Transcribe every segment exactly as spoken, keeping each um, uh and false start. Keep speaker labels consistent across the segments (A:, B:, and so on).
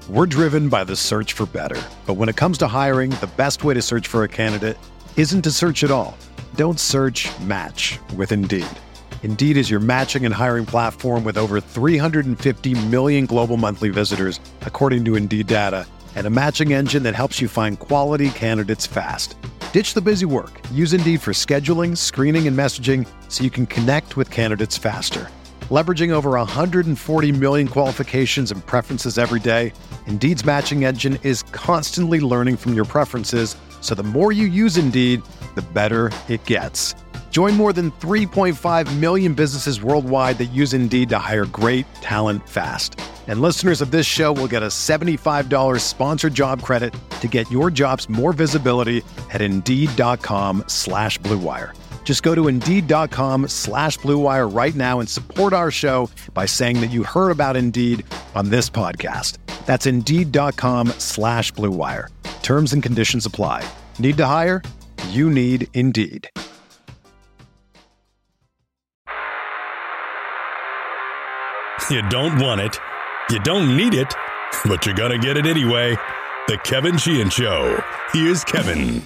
A: We're driven by the search for better. But when it comes to hiring, the best way to search for a candidate isn't to search at all. Don't search, match with Indeed. Indeed is your matching and hiring platform with over three hundred fifty million global monthly visitors, according to Indeed data, and a matching engine that helps you find quality candidates fast. Ditch the busy work. Use Indeed for scheduling, screening, and messaging so you can connect with candidates faster. Leveraging over one hundred forty million qualifications and preferences every day, Indeed's matching engine is constantly learning from your preferences, so the more you use Indeed, the better it gets. Join more than three point five million businesses worldwide that use Indeed to hire great talent fast. And listeners of this show will get a seventy-five dollars sponsored job credit to get your jobs more visibility at Indeed.com slash Blue Wire. Just go to Indeed.com slash Blue Wire right now and support our show by saying that you heard about Indeed on this podcast. That's Indeed.com slash Blue Wire. Terms and conditions apply. Need to hire? You need Indeed.
B: You don't want it. You don't need it. But you're going to get it anyway. The Kevin Sheehan Show. Here's Kevin.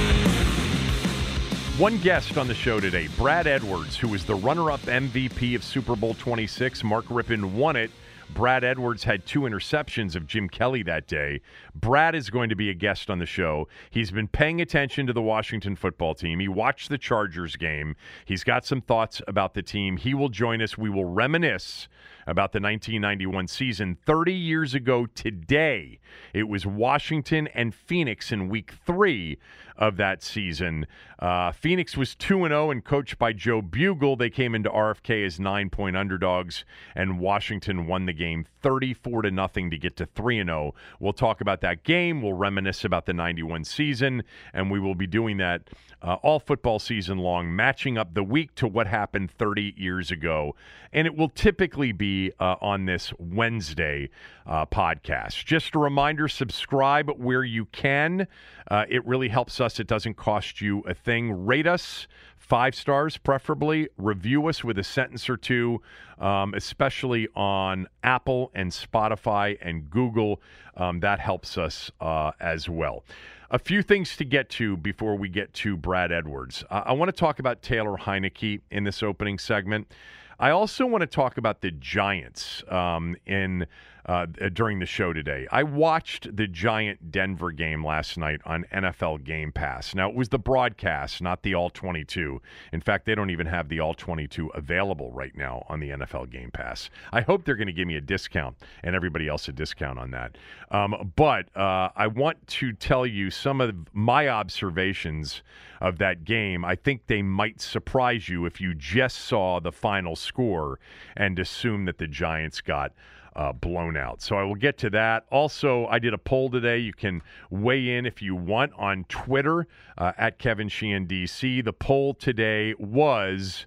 C: One guest on the show today, Brad Edwards, who was the runner-up M V P of Super Bowl twenty-six. Mark Rypien won it. Brad Edwards had two interceptions of Jim Kelly that day. Brad is going to be a guest on the show. He's been paying attention to the Washington football team. He watched the Chargers game. He's got some thoughts about the team. He will join us. We will reminisce about the nineteen ninety-one season. thirty years ago today, it was Washington and Phoenix in week three of that season. Uh, Phoenix was two and oh and coached by Joe Bugle. They came into R F K as nine-point underdogs, and Washington won the game thirty-four to nothing to get to three and oh. We'll talk about that game. We'll reminisce about the ninety-one season, and we will be doing that uh, all football season long, matching up the week to what happened thirty years ago. And it will typically be uh, on this Wednesday uh, podcast. Just a reminder, subscribe where you can. Uh, it really helps us. It doesn't cost you a thing. Rate us five stars, preferably. Review us with a sentence or two, um, especially on Apple and Spotify and Google. Um, that helps us uh, as well. A few things to get to before we get to Brad Edwards. Uh, I want to talk about Taylor Heinicke in this opening segment. I also want to talk about the Giants um, in uh, during the show today. I watched the Giant-Denver game last night on N F L Game Pass. Now, it was the broadcast, not the all twenty-two. In fact, they don't even have the all twenty-two available right now on the N F L Game Pass. I hope they're going to give me a discount and everybody else a discount on that. Um, but uh, I want to tell you some of my observations of that game. I think they might surprise you if you just saw the final score and assume that the Giants got uh, blown out. So I will get to that. Also, I did a poll today. You can weigh in if you want on Twitter uh, at Kevin Sheehan D C. The poll today was: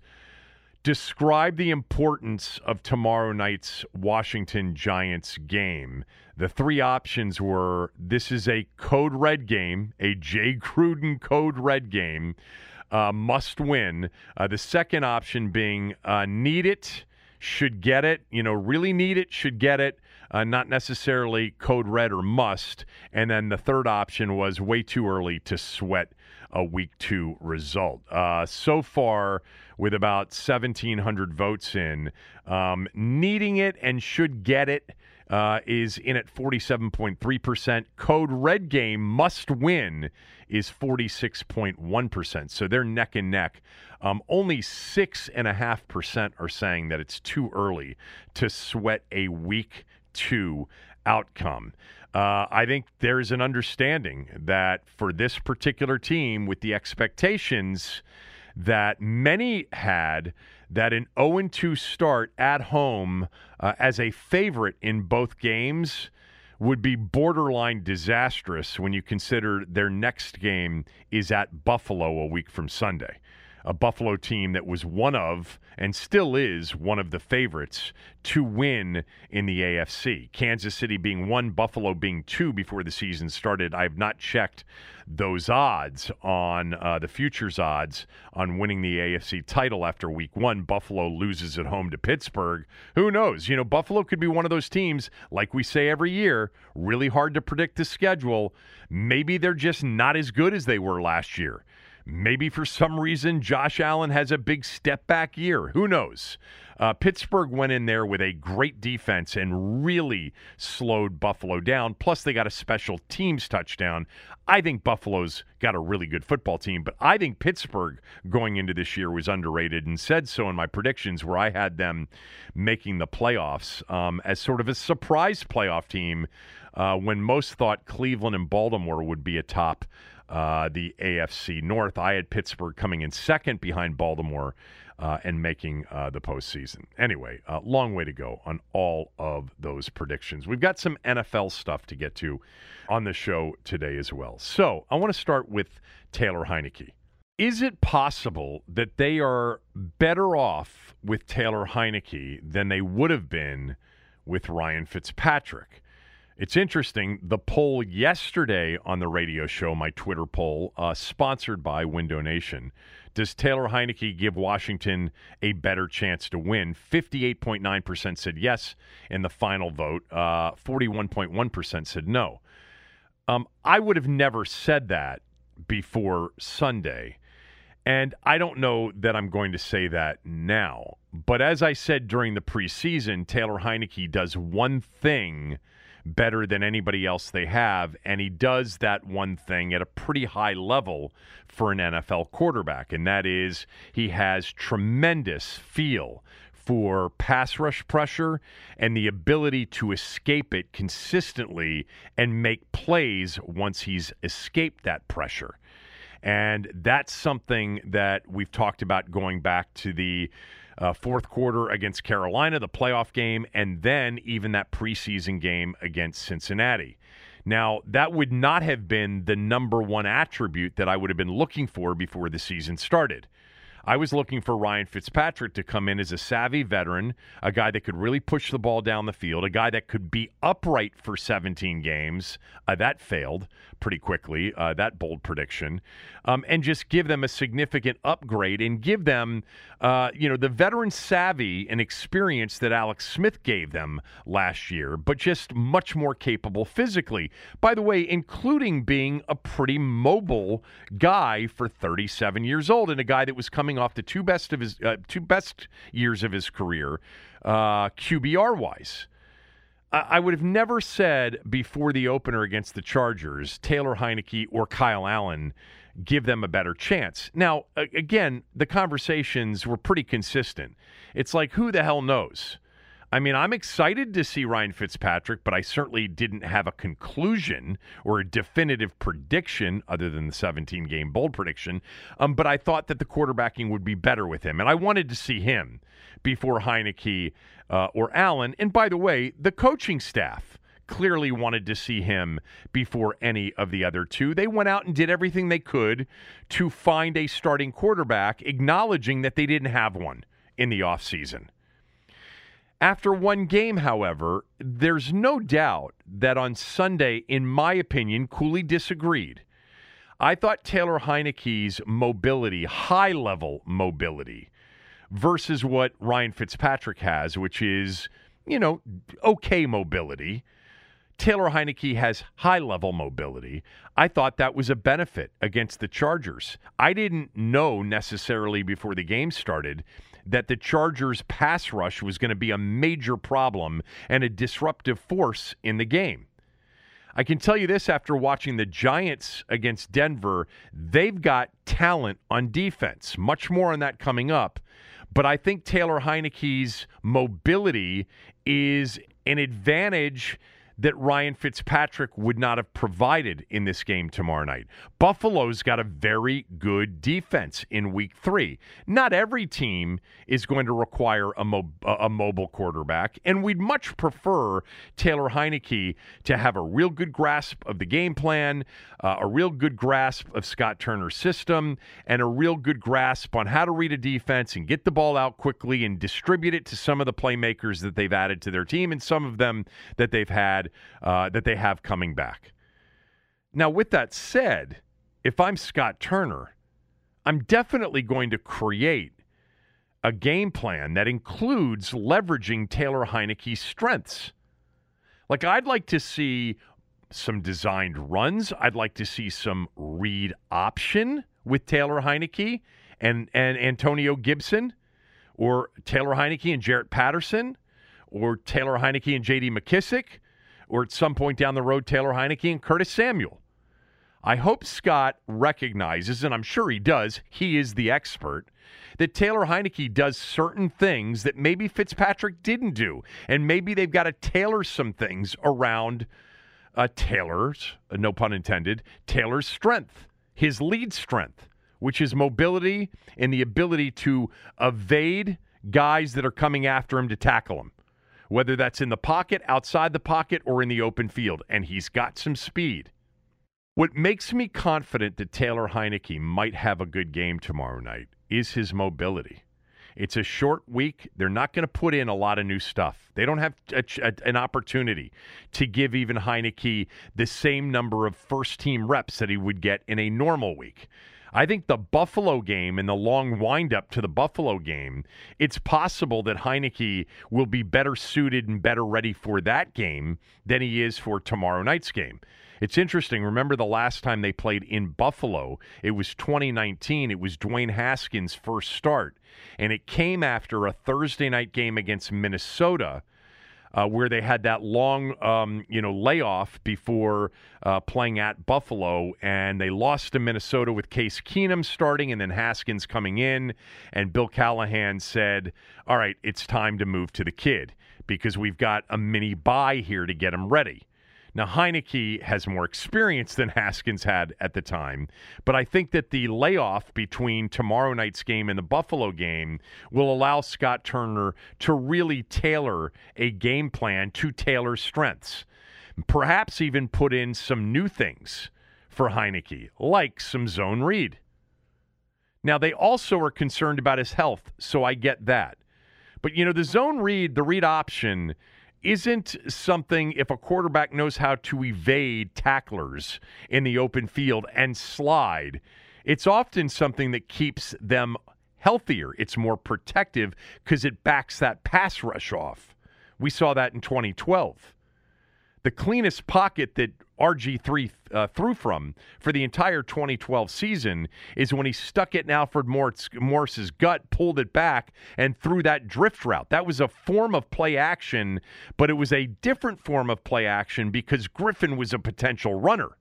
C: describe the importance of tomorrow night's Washington Giants game. The three options were: this is a code red game, a Jay Gruden code red game, uh, must win. Uh, the second option being uh, need it, should get it, you know, really need it, should get it, uh, not necessarily code red or must. And then the third option was way too early to sweat a week two result. Uh, so far, with about seventeen hundred votes in, um, needing it and should get it uh, is in at forty-seven point three percent. Code red game must win is forty-six point one percent. So they're neck and neck. Um, only six point five percent are saying that it's too early to sweat a week two outcome. Uh, I think there's an understanding that for this particular team, with the expectations that many had, that an oh and two start at home uh, as a favorite in both games would be borderline disastrous when you consider their next game is at Buffalo a week from Sunday. a Buffalo team that was one of, and still is, one of the favorites to win in the A F C. Kansas City being one, Buffalo being two before the season started. I have not checked those odds on uh, the futures odds on winning the A F C title after week one. Buffalo loses at home to Pittsburgh. Who knows? You know, Buffalo could be one of those teams, like we say every year, really hard to predict the schedule. Maybe they're just not as good as they were last year. Maybe for some reason Josh Allen has a big step back year. Who knows? Uh, Pittsburgh went in there with a great defense and really slowed Buffalo down. Plus, they got a special teams touchdown. I think Buffalo's got a really good football team, but I think Pittsburgh going into this year was underrated, and said so in my predictions where I had them making the playoffs um, as sort of a surprise playoff team uh, when most thought Cleveland and Baltimore would be atop Uh, the A F C North. I had Pittsburgh coming in second behind Baltimore uh, and making uh, the postseason. Anyway, uh, long way to go on all of those predictions. We've got some N F L stuff to get to on the show today as well. So I want to start with Taylor Heinicke. Is it possible that they are better off with Taylor Heinicke than they would have been with Ryan Fitzpatrick? It's interesting, the poll yesterday on the radio show, my Twitter poll, uh, sponsored by Window Nation, does Taylor Heinicke give Washington a better chance to win? fifty-eight point nine percent said yes in the final vote. Uh, forty-one point one percent said no. Um, I would have never said that before Sunday, and I don't know that I'm going to say that now. But as I said during the preseason, Taylor Heinicke does one thing better than anybody else they have, and he does that one thing at a pretty high level for an N F L quarterback, and that is he has tremendous feel for pass rush pressure and the ability to escape it consistently and make plays once he's escaped that pressure. And that's something that we've talked about going back to the Uh, fourth quarter against Carolina, the playoff game, and then even that preseason game against Cincinnati. Now, that would not have been the number one attribute that I would have been looking for before the season started. I was looking for Ryan Fitzpatrick to come in as a savvy veteran, a guy that could really push the ball down the field, a guy that could be upright for seventeen games. Uh, that failed pretty quickly, uh, that bold prediction, um, and just give them a significant upgrade and give them, uh, you know, the veteran savvy and experience that Alex Smith gave them last year, but just much more capable physically. By the way, including being a pretty mobile guy for thirty-seven years old and a guy that was coming off the two best of his uh, two best years of his career, uh, Q B R wise. I would have never said before the opener against the Chargers, Taylor Heinicke or Kyle Allen give them a better chance. Now, again, the conversations were pretty consistent. It's like, who the hell knows? I mean, I'm excited to see Ryan Fitzpatrick, but I certainly didn't have a conclusion or a definitive prediction other than the seventeen-game bold prediction. Um, but I thought that the quarterbacking would be better with him, and I wanted to see him before Heinicke uh, or Allen. And by the way, the coaching staff clearly wanted to see him before any of the other two. They went out and did everything they could to find a starting quarterback, acknowledging that they didn't have one in the offseason. After one game, however, there's no doubt that on Sunday, in my opinion, Cooley disagreed. I thought Taylor Heinicke's mobility, high-level mobility, versus what Ryan Fitzpatrick has, which is, you know, okay mobility. Taylor Heinicke has high-level mobility. I thought that was a benefit against the Chargers. I didn't know necessarily before the game started that the Chargers' pass rush was going to be a major problem and a disruptive force in the game. I can tell you this after watching the Giants against Denver, they've got talent on defense. Much more on that coming up. But I think Taylor Heinicke's mobility is an advantage that Ryan Fitzpatrick would not have provided in this game tomorrow night. Buffalo's got a very good defense in week three. Not every team is going to require a, mo- a mobile quarterback, and we'd much prefer Taylor Heinicke to have a real good grasp of the game plan, uh, a real good grasp of Scott Turner's system, and a real good grasp on how to read a defense and get the ball out quickly and distribute it to some of the playmakers that they've added to their team and some of them that they've had Uh, that they have coming back. Now, with that said, if I'm Scott Turner, I'm definitely going to create a game plan that includes leveraging Taylor Heinicke's strengths. Like, I'd like to see some designed runs. I'd like to see some read option with Taylor Heinicke and, and Antonio Gibson, or Taylor Heinicke and Jarrett Patterson, or Taylor Heinicke and J D McKissick, or at some point down the road, Taylor Heinicke and Curtis Samuel. I hope Scott recognizes, and I'm sure he does, he is the expert, that Taylor Heinicke does certain things that maybe Fitzpatrick didn't do. And maybe they've got to tailor some things around uh, Taylor's, uh, no pun intended, Taylor's strength, his lead strength, which is mobility and the ability to evade guys that are coming after him to tackle him, whether that's in the pocket, outside the pocket, or in the open field. And he's got some speed. What makes me confident that Taylor Heinicke might have a good game tomorrow night is his mobility. It's a short week. They're not going to put in a lot of new stuff. They don't have a, a, an opportunity to give even Heinicke the same number of first-team reps that he would get in a normal week. I think the Buffalo game and the long windup to the Buffalo game, it's possible that Heinicke will be better suited and better ready for that game than he is for tomorrow night's game. It's interesting. Remember the last time they played in Buffalo, it was twenty nineteen. It was Dwayne Haskins' first start, and it came after a Thursday night game against Minnesota, Uh, where they had that long, um, you know, layoff before uh, playing at Buffalo, and they lost to Minnesota with Case Keenum starting and then Haskins coming in, and Bill Callahan said, all right, it's time to move to the kid because we've got a mini bye here to get him ready. Now, Heinicke has more experience than Haskins had at the time, but I think that the layoff between tomorrow night's game and the Buffalo game will allow Scott Turner to really tailor a game plan to Taylor's strengths. Perhaps even put in some new things for Heinicke, like some zone read. Now, they also are concerned about his health, so I get that. But, you know, the zone read, the read option, isn't something, if a quarterback knows how to evade tacklers in the open field and slide, it's often something that keeps them healthier. It's more protective because it backs that pass rush off. We saw that in twenty twelve. The cleanest pocket that R G three uh, threw from for the entire twenty twelve season is when he stuck it in Alfred Morse, Morse's gut, pulled it back, and threw that drift route. That was a form of play action, but it was a different form of play action because Griffin was a potential runner.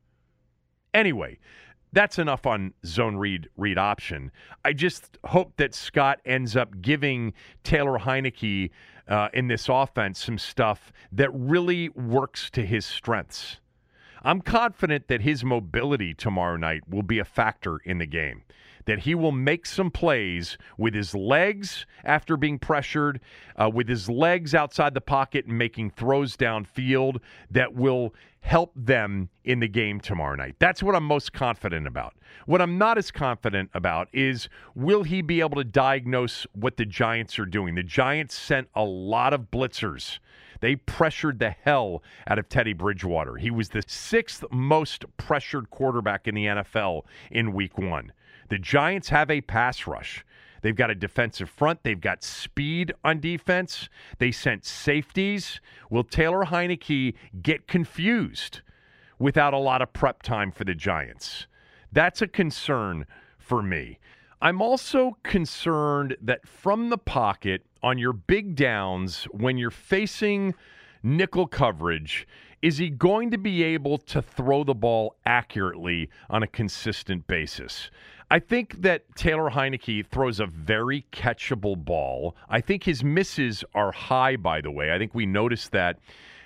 C: Anyway, that's enough on zone read, read option. I just hope that Scott ends up giving Taylor Heinicke uh, in this offense some stuff that really works to his strengths. I'm confident that his mobility tomorrow night will be a factor in the game, that he will make some plays with his legs after being pressured, uh, with his legs outside the pocket and making throws downfield that will help them in the game tomorrow night. That's what I'm most confident about. What I'm not as confident about is, will he be able to diagnose what the Giants are doing? The Giants sent a lot of blitzers. They pressured the hell out of Teddy Bridgewater. He was the sixth most pressured quarterback in the N F L in week one. The Giants have a pass rush. They've got a defensive front. They've got speed on defense. They sent safeties. Will Taylor Heinicke get confused without a lot of prep time for the Giants? That's a concern for me. I'm also concerned that from the pocket on your big downs, when you're facing nickel coverage, is he going to be able to throw the ball accurately on a consistent basis? I think that Taylor Heinicke throws a very catchable ball. I think his misses are high, by the way. I think we noticed that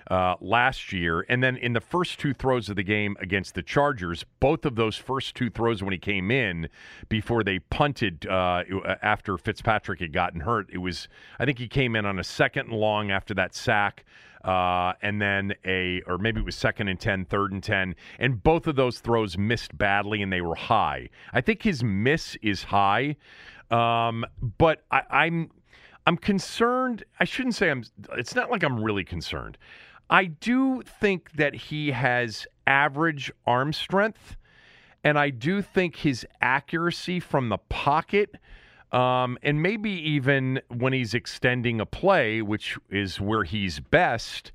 C: uh, last year. And then in the first two throws of the game against the Chargers, both of those first two throws when he came in before they punted uh, after Fitzpatrick had gotten hurt, it was, I think he came in on a second and long after that sack. Uh, and then a, or maybe it was second and ten, third and ten, and both of those throws missed badly and they were high. I think his miss is high, um, but I, I'm, I'm concerned. I shouldn't say I'm. It's not like I'm really concerned. I do think that he has average arm strength, and I do think his accuracy from the pocket. Um, and maybe even when he's extending a play, which is where he's best,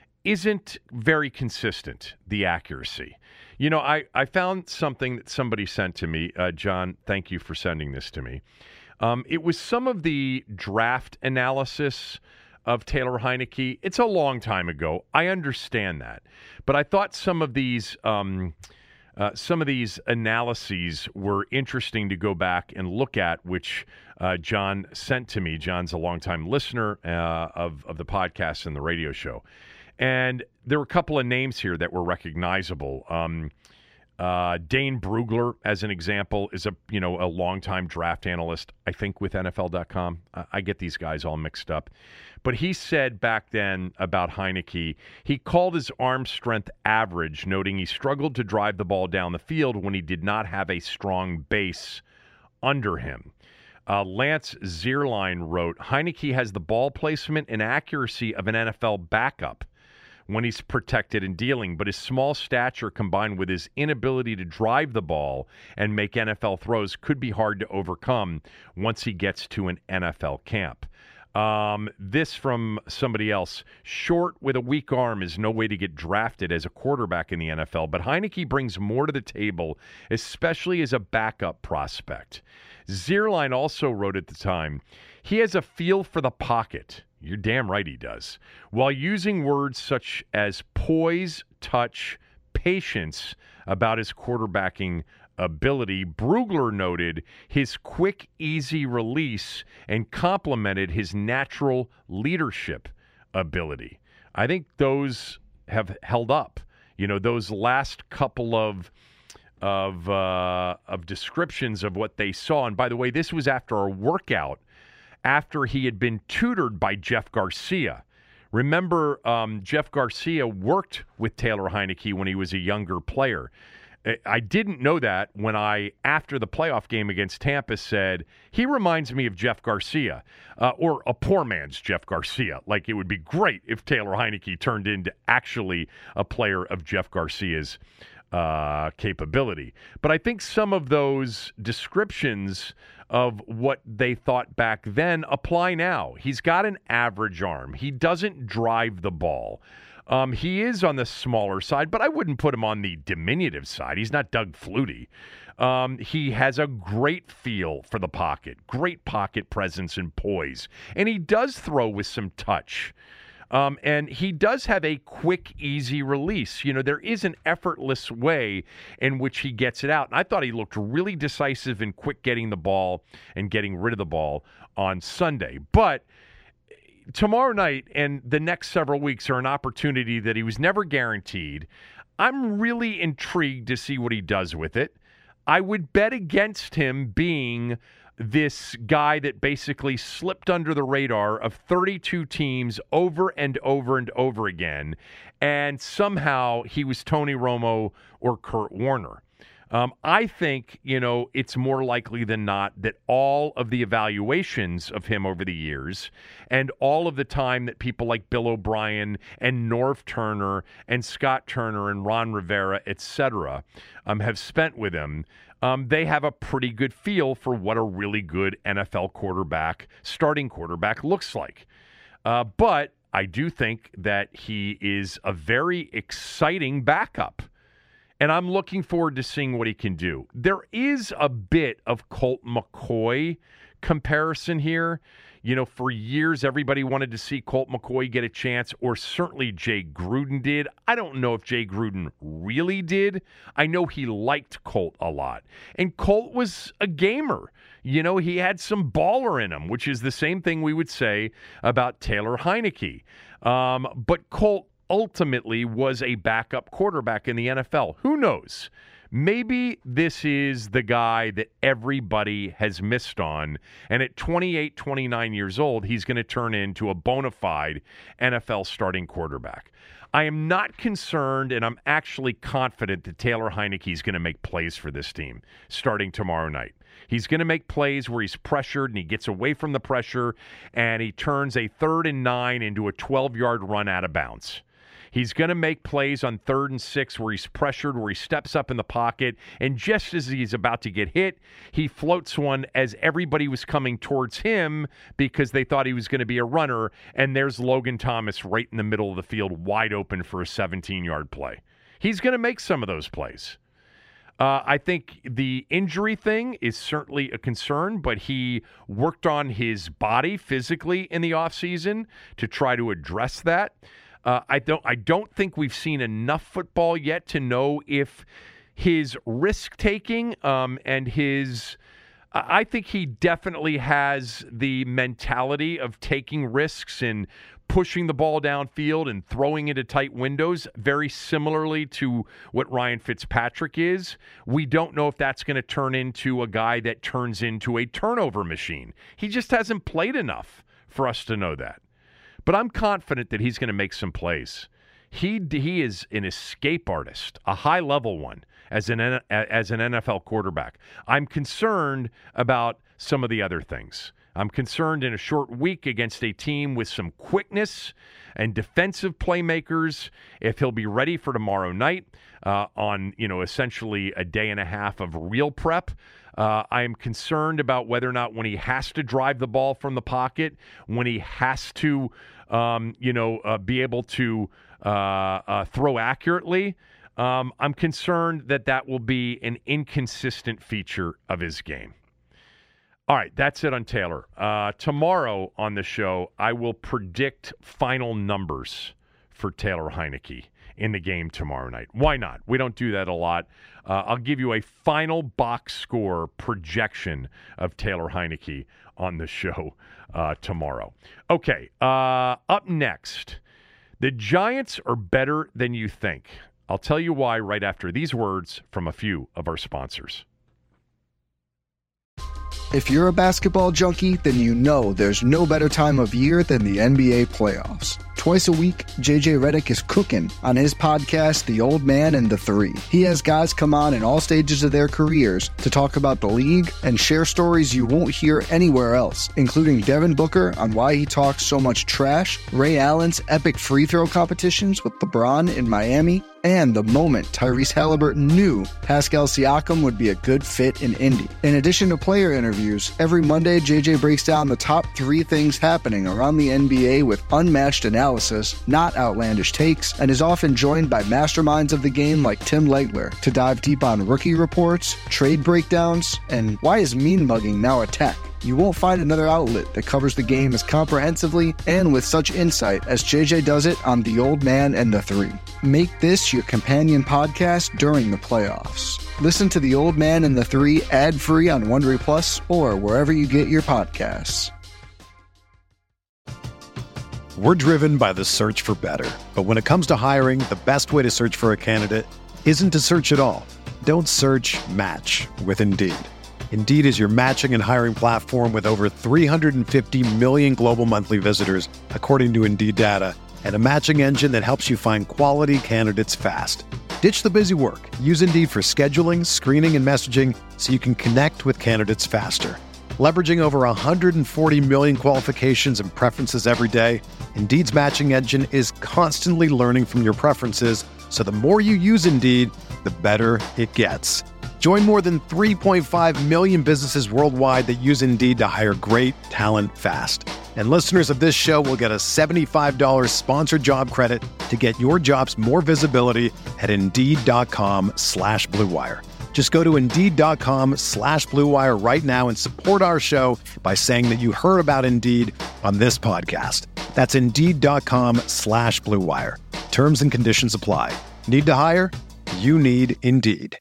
C: isn't very consistent, the accuracy. You know, I, I found something that somebody sent to me. Uh, John, thank you for sending this to me. Um, it was some of the draft analysis of Taylor Heinicke. It's a long time ago. I understand that. But I thought some of these... Um, Uh, some of these analyses were interesting to go back and look at, which uh, John sent to me. John's a longtime listener uh, of, of the podcast and the radio show. And there were a couple of names here that were recognizable. Um, uh, Dane Brugler, as an example, is a you know a longtime draft analyst, I think, with N F L dot com. I, I get these guys all mixed up. But he said back then about Heinicke, he called his arm strength average, noting he struggled to drive the ball down the field when he did not have a strong base under him. Uh, Lance Zierlein wrote, Heinicke has the ball placement and accuracy of an N F L backup when he's protected and dealing, but his small stature combined with his inability to drive the ball and make N F L throws could be hard to overcome once he gets to an N F L camp. Um, this from somebody else. Short with a weak arm is no way to get drafted as a quarterback in the N F L, but Heinicke brings more to the table, especially as a backup prospect. Zierlein also wrote at the time, he has a feel for the pocket. You're damn right he does. While using words such as poise, touch, patience about his quarterbacking ability, Brugler noted his quick, easy release and complimented his natural leadership ability. I think those have held up. You know, those last couple of of uh, of descriptions of what they saw. And by the way, this was after a workout after he had been tutored by Jeff Garcia. Remember, um, Jeff Garcia worked with Taylor Heinicke when he was a younger player. I didn't know that when I, after the playoff game against Tampa, said, he reminds me of Jeff Garcia, uh, or a poor man's Jeff Garcia. Like, it would be great if Taylor Heinicke turned into actually a player of Jeff Garcia's uh, capability. But I think some of those descriptions of what they thought back then apply now. He's got an average arm. He doesn't drive the ball. Um, he is on the smaller side, but I wouldn't put him on the diminutive side. He's not Doug Flutie. Um, he has a great feel for the pocket, great pocket presence and poise, and he does throw with some touch. Um, and he does have a quick, easy release. You know, there is an effortless way in which he gets it out. And I thought he looked really decisive and quick getting the ball and getting rid of the ball on Sunday. But tomorrow night and the next several weeks are an opportunity that he was never guaranteed. I'm really intrigued to see what he does with it. I would bet against him being this guy that basically slipped under the radar of thirty-two teams over and over and over again, and somehow he was Tony Romo or Kurt Warner. Um, I think, you know, it's more likely than not that all of the evaluations of him over the years and all of the time that people like Bill O'Brien and Norv Turner and Scott Turner and Ron Rivera, et cetera, um, have spent with him, um, they have a pretty good feel for what a really good N F L quarterback, starting quarterback, looks like. Uh, but I do think that he is a very exciting backup. And I'm looking forward to seeing what he can do. There is a bit of Colt McCoy comparison here. You know, for years, everybody wanted to see Colt McCoy get a chance, or certainly Jay Gruden did. I don't know if Jay Gruden really did. I know he liked Colt a lot. And Colt was a gamer. You know, he had some baller in him, which is the same thing we would say about Taylor Heinicke. Um, but Colt ultimately was a backup quarterback in the N F L. Who knows? Maybe this is the guy that everybody has missed on, and at twenty-eight, twenty-nine years old, he's going to turn into a bona fide N F L starting quarterback. I am not concerned, and I'm actually confident that Taylor Heinicke is going to make plays for this team starting tomorrow night. He's going to make plays where he's pressured and he gets away from the pressure, and he turns a third and nine into a twelve-yard run out of bounds. He's going to make plays on third and six where he's pressured, where he steps up in the pocket, and just as he's about to get hit, he floats one as everybody was coming towards him because they thought he was going to be a runner, and there's Logan Thomas right in the middle of the field, wide open for a seventeen-yard play. He's going to make some of those plays. Uh, I think the injury thing is certainly a concern, but he worked on his body physically in the offseason to try to address that. Uh, I don't I don't think we've seen enough football yet to know if his risk-taking um, and his – I think he definitely has the mentality of taking risks and pushing the ball downfield and throwing into tight windows, very similarly to what Ryan Fitzpatrick is. We don't know if that's going to turn into a guy that turns into a turnover machine. He just hasn't played enough for us to know that. But I'm confident that he's going to make some plays. He he is an escape artist, a high-level one, as an as an N F L quarterback. I'm concerned about some of the other things. I'm concerned in a short week against a team with some quickness and defensive playmakers, if he'll be ready for tomorrow night uh, on, you know, essentially a day and a half of real prep. Uh, I am concerned about whether or not when he has to drive the ball from the pocket, when he has to, um, you know, uh, be able to uh, uh, throw accurately, um, I'm concerned that that will be an inconsistent feature of his game. All right, that's it on Taylor. Uh, tomorrow on the show, I will predict final numbers for Taylor Heinicke in the game tomorrow night. Why not? We don't do that a lot. Uh, I'll give you a final box score projection of Taylor Heinicke on the show uh, tomorrow. Okay, uh, up next, the Giants are better than you think. I'll tell you why right after these words from a few of our sponsors.
D: If you're a basketball junkie, then you know there's no better time of year than the N B A playoffs. Twice a week, J J Redick is cooking on his podcast, The Old Man and the Three. He has guys come on in all stages of their careers to talk about the league and share stories you won't hear anywhere else, including Devin Booker on why he talks so much trash, Ray Allen's epic free throw competitions with LeBron in Miami, and the moment Tyrese Halliburton knew Pascal Siakam would be a good fit in Indy. In addition to player interviews, every Monday J J breaks down the top three things happening around the N B A with unmatched analysis, not outlandish takes, and is often joined by masterminds of the game like Tim Legler to dive deep on rookie reports, trade breakdowns, and why is mean mugging now a tech? You won't find another outlet that covers the game as comprehensively and with such insight as J J does it on The Old Man and the Three. Make this your companion podcast during the playoffs. Listen to The Old Man and the Three ad-free on Wondery Plus or wherever you get your podcasts.
A: We're driven by the search for better. But when it comes to hiring, the best way to search for a candidate isn't to search at all. Don't search, match with Indeed. Indeed is your matching and hiring platform with over three hundred fifty million global monthly visitors, according to Indeed data, and a matching engine that helps you find quality candidates fast. Ditch the busy work. Use Indeed for scheduling, screening, and messaging so you can connect with candidates faster. Leveraging over one hundred forty million qualifications and preferences every day, Indeed's matching engine is constantly learning from your preferences, so the more you use Indeed, the better it gets. Join more than three point five million businesses worldwide that use Indeed to hire great talent fast. And listeners of this show will get a seventy-five dollars sponsored job credit to get your jobs more visibility at Indeed.com slash Blue Wire. Just go to Indeed.com slash Blue Wire right now and support our show by saying that you heard about Indeed on this podcast. That's Indeed.com slash Blue Wire. Terms and conditions apply. Need to hire? You need Indeed.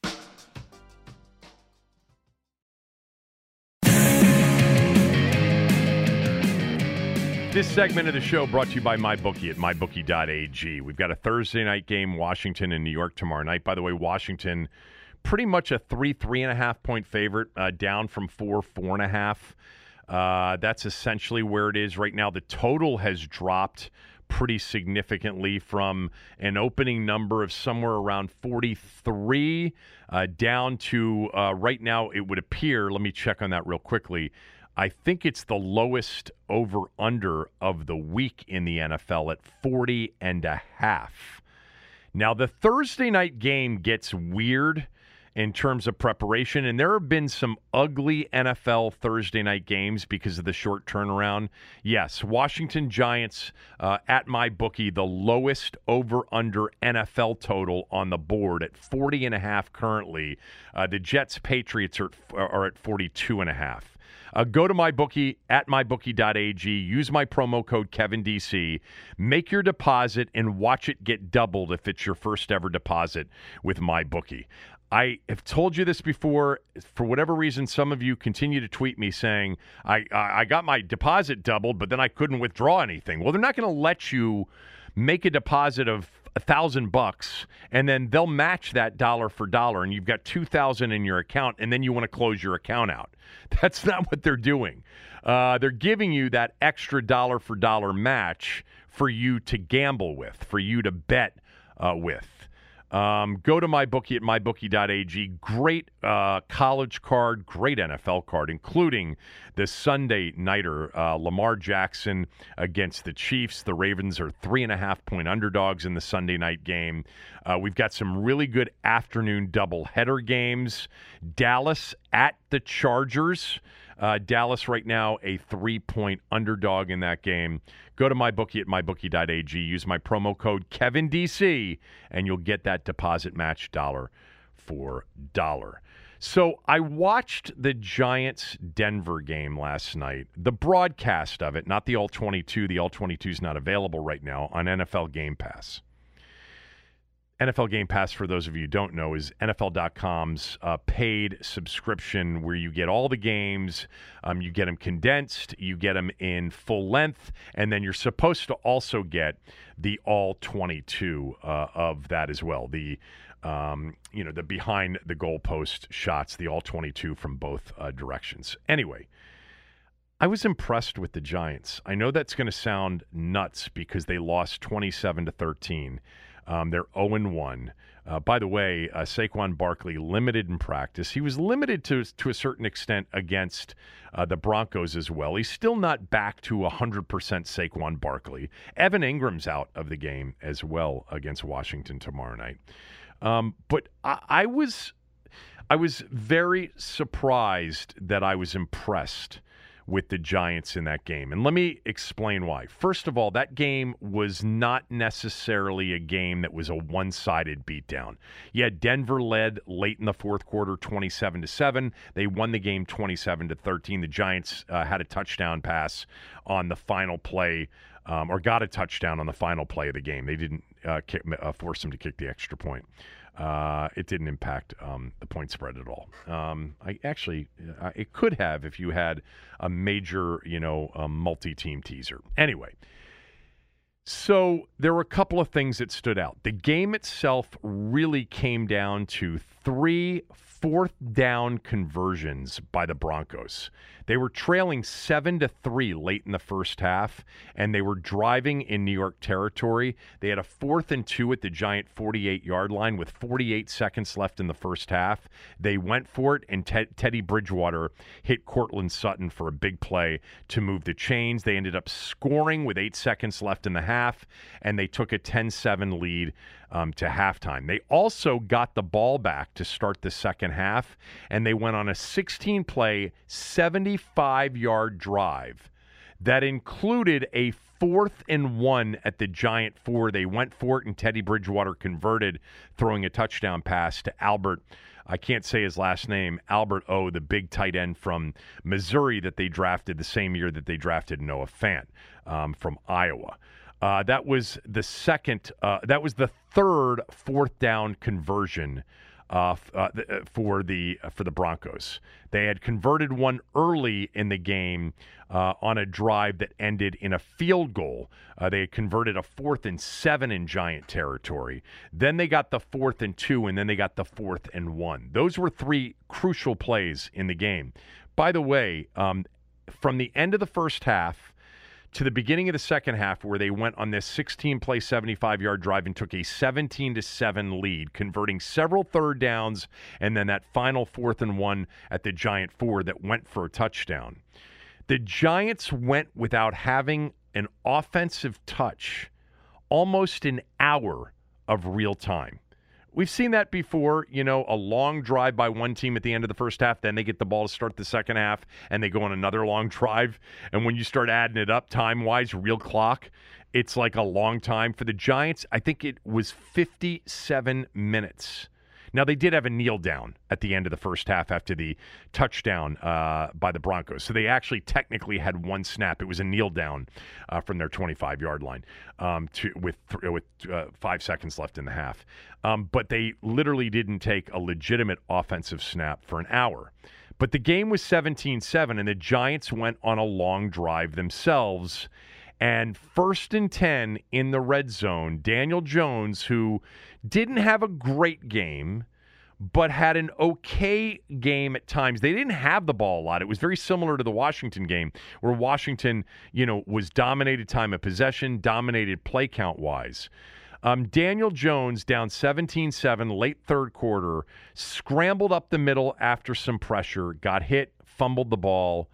C: This segment of the show brought to you by MyBookie at my bookie dot a g. We've got a Thursday night game, Washington and New York tomorrow night. By the way, Washington, pretty much a three, three and a half point favorite, uh, down from four, four and a half. Uh, that's essentially where it is right now. The total has dropped pretty significantly from an opening number of somewhere around forty-three uh, down to uh, right now it would appear, let me check on that real quickly, I think it's the lowest over-under of the week in the N F L at forty and a half. Now, the Thursday night game gets weird in terms of preparation, and there have been some ugly N F L Thursday night games because of the short turnaround. Yes, Washington Giants uh, at MyBookie, the lowest over-under N F L total on the board at forty and a half currently. Uh, the Jets Patriots are, are at forty-two and a half. Uh, go to MyBookie at my bookie dot a g. Use my promo code Kevin D C. Make your deposit and watch it get doubled if it's your first ever deposit with MyBookie. I have told you this before. For whatever reason, some of you continue to tweet me saying, I, I, I got my deposit doubled, but then I couldn't withdraw anything. Well, they're not going to let you make a deposit of a thousand bucks, and then they'll match that dollar for dollar, and you've got two thousand in your account, and then you want to close your account out. That's not what they're doing. Uh, they're giving you that extra dollar for dollar match for you to gamble with, for you to bet uh, with. Um, go to MyBookie at my bookie dot a g. Great uh, college card, great N F L card, including the Sunday nighter, uh, Lamar Jackson against the Chiefs. The Ravens are three and a half point underdogs in the Sunday night game. Uh, we've got some really good afternoon doubleheader games. Dallas at the Chargers. Uh, Dallas right now a three-point underdog in that game. Go to MyBookie at my bookie dot a g. Use my promo code Kevin D C, and you'll get that deposit match dollar for dollar. So I watched the Giants-Denver game last night, the broadcast of it, not the all twenty-two. The all twenty-two is not available right now on N F L Game Pass. N F L Game Pass, for those of you who don't know, is N F L dot com's uh, paid subscription where you get all the games, um, you get them condensed, you get them in full length, and then you're supposed to also get the all twenty-two uh, of that as well. The um, you know the behind the goalpost shots, the all twenty-two from both uh, directions. Anyway, I was impressed with the Giants. I know that's going to sound nuts because they lost twenty-seven to thirteen. Um, they're oh and one. Uh, by the way, uh, Saquon Barkley limited in practice. He was limited to to a certain extent against uh, the Broncos as well. He's still not back to one hundred percent Saquon Barkley. Evan Ingram's out of the game as well against Washington tomorrow night. Um, but I, I was I was very surprised that I was impressed with the Giants in that game. And let me explain why. First of all, that game was not necessarily a game that was a one-sided beatdown. Yeah, Denver led late in the fourth quarter, twenty-seven to seven. They won the game twenty-seven to thirteen. The Giants uh, had a touchdown pass on the final play, um, or got a touchdown on the final play of the game. They didn't uh, kick, uh, force them to kick the extra point. Uh, it didn't impact um, the point spread at all. Um, I actually, uh, it could have if you had a major, you know, um, multi-team teaser. Anyway, so there were a couple of things that stood out. The game itself really came down to three fourth down conversions by the Broncos. They were trailing seven to three late in the first half, and they were driving in New York territory. They had a fourth and two at the Giant forty-eight-yard line with forty-eight seconds left in the first half. They went for it, and Ted- Teddy Bridgewater hit Cortland Sutton for a big play to move the chains. They ended up scoring with eight seconds left in the half, and they took a ten seven lead Um, to halftime. They also got the ball back to start the second half, and they went on a sixteen-play, seventy-five-yard drive that included a fourth and one at the Giant four. They went for it, and Teddy Bridgewater converted, throwing a touchdown pass to Albert. I can't say his last name, Albert O, the big tight end from Missouri that they drafted the same year that they drafted Noah Fant um, from Iowa. Uh, that was the second, uh, that was the third fourth down conversion uh, f- uh, th- uh, for the uh, for the Broncos. They had converted one early in the game uh, on a drive that ended in a field goal. Uh, they had converted a fourth and seven in Giant territory. Then they got the fourth and two, and then they got the fourth and one. Those were three crucial plays in the game. By the way, um, from the end of the first half to the beginning of the second half, where they went on this sixteen-play, seventy-five-yard drive and took a seventeen to seven lead, converting several third downs, and then that final fourth and one at the Giant four that went for a touchdown. The Giants went without having an offensive touch almost an hour of real time. We've seen that before, you know, a long drive by one team at the end of the first half, then they get the ball to start the second half, and they go on another long drive. And when you start adding it up time-wise, real clock, it's like a long time. For the Giants, I think it was fifty-seven minutes. Now, they did have a kneel down at the end of the first half after the touchdown uh, by the Broncos. So they actually technically had one snap. It was a kneel down uh, from their twenty-five-yard line um, to, with th- with uh, five seconds left in the half. Um, but they literally didn't take a legitimate offensive snap for an hour. But the game was seventeen seven, and the Giants went on a long drive themselves. And first and ten in the red zone, Daniel Jones, who didn't have a great game, but had an okay game at times. They didn't have the ball a lot. It was very similar to the Washington game, where Washington, you know, was dominated time of possession, dominated play count-wise. Um, Daniel Jones, down seventeen seven, late third quarter, scrambled up the middle after some pressure, got hit, fumbled the ball,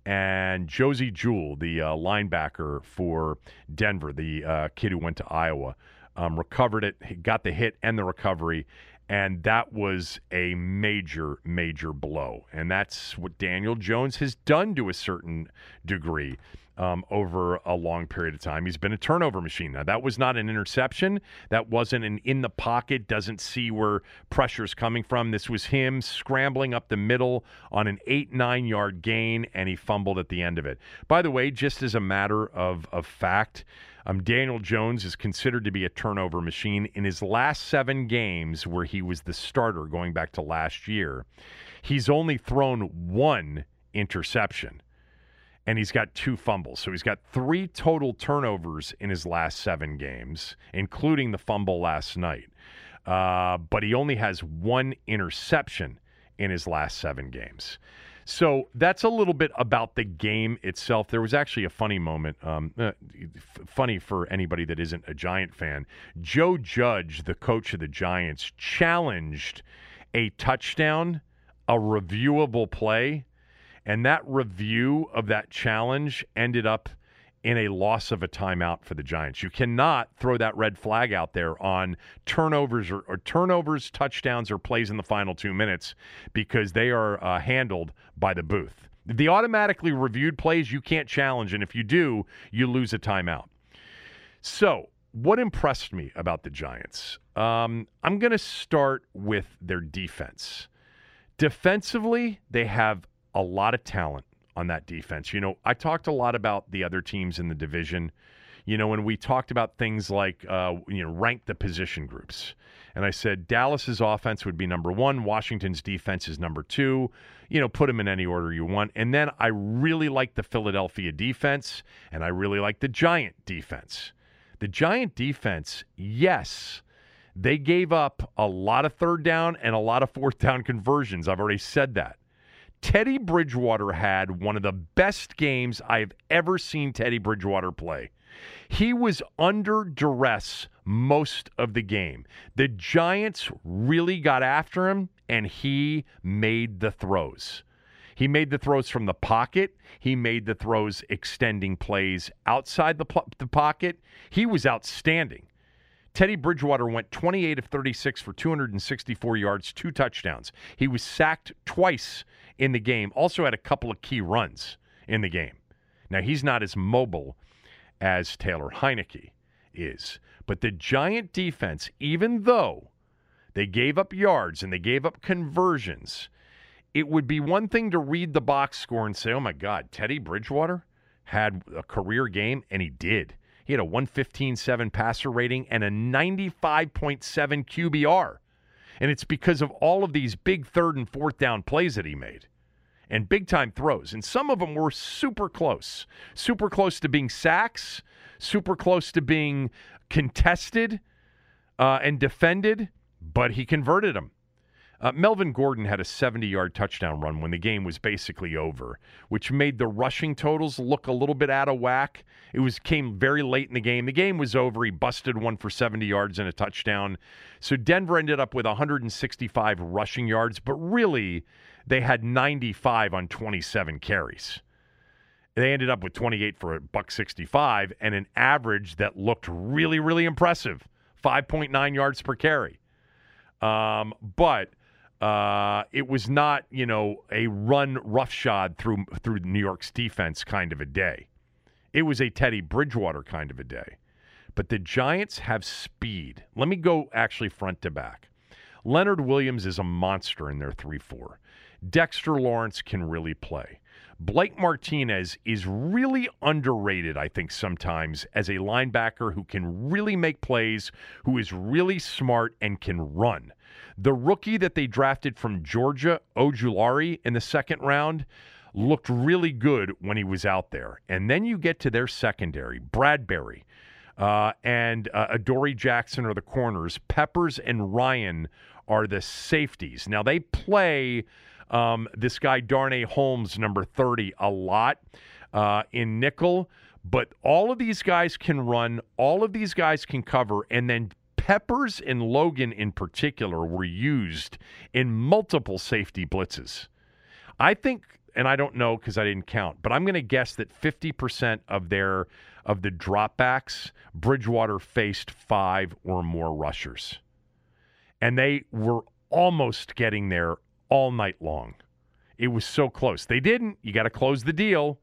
C: and Josie Jewell, the uh, linebacker for Denver, the uh, kid who went to Iowa, um, recovered it, he got the hit and the recovery, and that was a major, major blow. And that's what Daniel Jones has done to a certain degree um, over a long period of time. He's been a turnover machine. Now, that was not an interception. That wasn't an in the pocket, doesn't see where pressure's coming from. This was him scrambling up the middle on an eight, nine-yard gain, and he fumbled at the end of it. By the way, just as a matter of, of fact, um, Daniel Jones is considered to be a turnover machine. In his last seven games where he was the starter going back to last year, he's only thrown one interception. And he's got two fumbles. So he's got three total turnovers in his last seven games, including the fumble last night. Uh, but he only has one interception in his last seven games. So that's a little bit about the game itself. There was actually a funny moment, um, uh, f- funny for anybody that isn't a Giant fan. Joe Judge, the coach of the Giants, challenged a touchdown, a reviewable play, and that review of that challenge ended up in a loss of a timeout for the Giants. You cannot throw that red flag out there on turnovers or, or turnovers, touchdowns, or plays in the final two minutes because they are uh, handled by the booth. The automatically reviewed plays you can't challenge, and if you do, you lose a timeout. So what impressed me about the Giants? Um, I'm going to start with their defense. Defensively, they have a lot of talent on that defense. You know, I talked a lot about the other teams in the division, you know, when we talked about things like, uh, you know, rank the position groups. And I said Dallas's offense would be number one. Washington's defense is number two. You know, put them in any order you want. And then I really like the Philadelphia defense, and I really like the Giant defense. The Giant defense, yes, they gave up a lot of third down and a lot of fourth down conversions. I've already said that. Teddy Bridgewater had one of the best games I've ever seen Teddy Bridgewater play. He was under duress most of the game. The Giants really got after him, and he made the throws. He made the throws from the pocket. He made the throws extending plays outside the, po- the pocket. He was outstanding. Teddy Bridgewater went twenty-eight of thirty-six for two hundred sixty-four yards, two touchdowns. He was sacked twice in the game. Also had a couple of key runs in the game. Now, he's not as mobile as Taylor Heineke is. But the Giant defense, even though they gave up yards and they gave up conversions, it would be one thing to read the box score and say, oh, my God, Teddy Bridgewater had a career game, and he did. He had a one fifteen point seven passer rating and a ninety-five point seven Q B R. And it's because of all of these big third and fourth down plays that he made and big-time throws. And some of them were super close. Super close to being sacks, super close to being contested uh, and defended, but he converted them. Uh, Melvin Gordon had a seventy-yard touchdown run when the game was basically over, which made the rushing totals look a little bit out of whack. It was came very late in the game. The game was over. He busted one for seventy yards and a touchdown. So Denver ended up with one hundred sixty-five rushing yards, but really they had ninety-five on twenty-seven carries. They ended up with twenty-eight for a buck sixty-five and an average that looked really, really impressive, five point nine yards per carry. Um, but Uh, it was not, you know, a run roughshod through through New York's defense kind of a day. It was a Teddy Bridgewater kind of a day. But the Giants have speed. Let me go actually front to back. Leonard Williams is a monster in their three four. Dexter Lawrence can really play. Blake Martinez is really underrated, I think, sometimes as a linebacker who can really make plays, who is really smart and can run. The rookie that they drafted from Georgia, Ojulari, in the second round, looked really good when he was out there. And then you get to their secondary, Bradbury uh, and uh, Adoree Jackson are the corners. Peppers and Ryan are the safeties. Now, they play um, this guy, Darnay Holmes, number thirty, a lot uh, in nickel. But all of these guys can run. All of these guys can cover. And then Peppers and Logan in particular were used in multiple safety blitzes. I think, and I don't know because I didn't count, but I'm going to guess that fifty percent of their of the dropbacks, Bridgewater faced five or more rushers. And they were almost getting there all night long. It was so close. They didn't. You got to close the deal.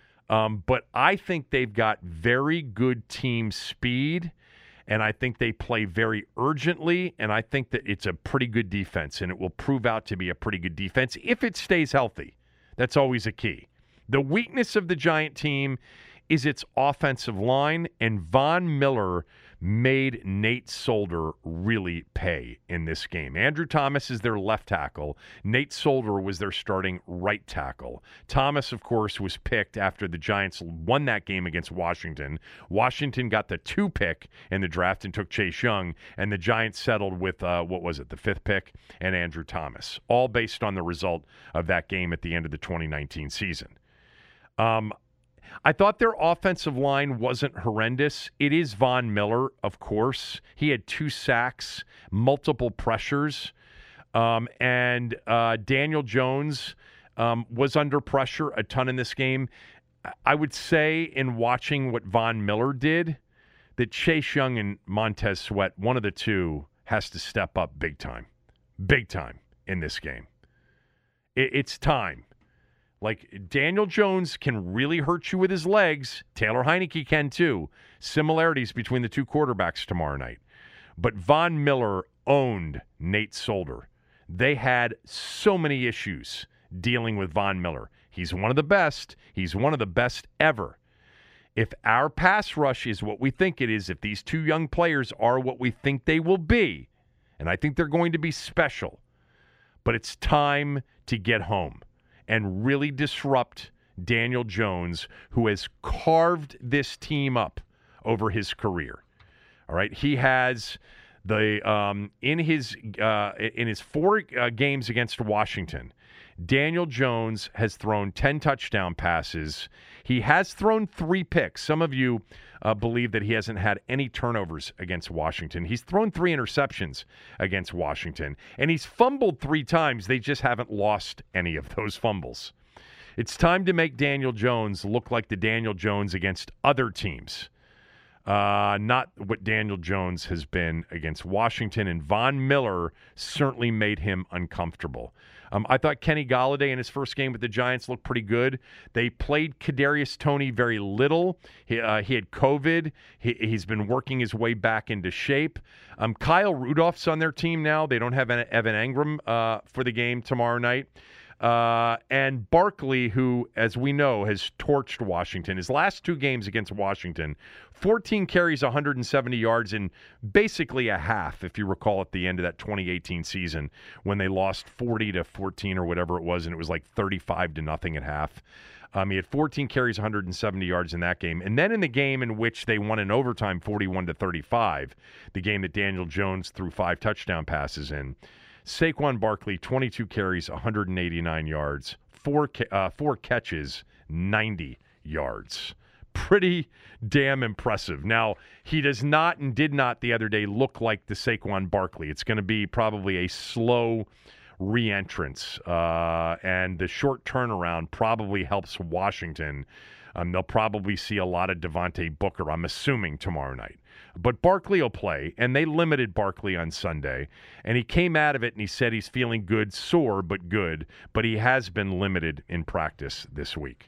C: Um, but I think they've got very good team speed. And I think they play very urgently, and I think that it's a pretty good defense, and it will prove out to be a pretty good defense if it stays healthy. That's always a key. The weakness of the Giant team is its offensive line, and Von Miller made Nate Solder really pay in this game. Andrew Thomas is their left tackle. Nate Solder was their starting right tackle. Thomas, of course, was picked after the Giants won that game against Washington. Washington got the two pick in the draft and took Chase Young, and the Giants settled with, uh, what was it, the fifth pick, and Andrew Thomas, all based on the result of that game at the end of the twenty nineteen season. Um, I thought their offensive line wasn't horrendous. It is Von Miller, of course. He had two sacks, multiple pressures, um, and uh, Daniel Jones um, was under pressure a ton in this game. I would say in watching what Von Miller did, that Chase Young and Montez Sweat, one of the two, has to step up big time. Big time in this game. It, it's time. Like, Daniel Jones can really hurt you with his legs. Taylor Heineke can too. Similarities between the two quarterbacks tomorrow night. But Von Miller owned Nate Solder. They had so many issues dealing with Von Miller. He's one of the best. He's one of the best ever. If our pass rush is what we think it is, if these two young players are what we think they will be, and I think they're going to be special, but it's time to get home and really disrupt Daniel Jones, who has carved this team up over his career. All right, he has the um, in his uh, in his four uh, games against Washington, Daniel Jones has thrown ten touchdown passes. He has thrown three picks. Some of you uh, believe that he hasn't had any turnovers against Washington. He's thrown three interceptions against Washington, and he's fumbled three times. They just haven't lost any of those fumbles. It's time to make Daniel Jones look like the Daniel Jones against other teams, uh, not what Daniel Jones has been against Washington, and Von Miller certainly made him uncomfortable. Um, I thought Kenny Golladay in his first game with the Giants looked pretty good. They played Kadarius Toney very little. He, uh, he had COVID. He, he's been working his way back into shape. Um, Kyle Rudolph's on their team now. They don't have Evan Engram uh, for the game tomorrow night. Uh, and Barkley, who, as we know, has torched Washington. His last two games against Washington, fourteen carries, one hundred seventy yards in basically a half, if you recall, at the end of that twenty eighteen season when they lost forty to fourteen or whatever it was, and it was like thirty-five to nothing at half. Um, he had fourteen carries, one hundred seventy yards in that game. And then in the game in which they won in overtime forty-one to thirty-five, the game that Daniel Jones threw five touchdown passes in, Saquon Barkley, twenty-two carries, one hundred eighty-nine yards, four uh, four catches, ninety yards. Pretty damn impressive. Now, he does not and did not the other day look like the Saquon Barkley. It's going to be probably a slow re-entrance, uh, and the short turnaround probably helps Washington. Um, they'll probably see a lot of Devontae Booker, I'm assuming, tomorrow night. But Barkley will play, and they limited Barkley on Sunday, and he came out of it and he said he's feeling good, sore but good, but he has been limited in practice this week.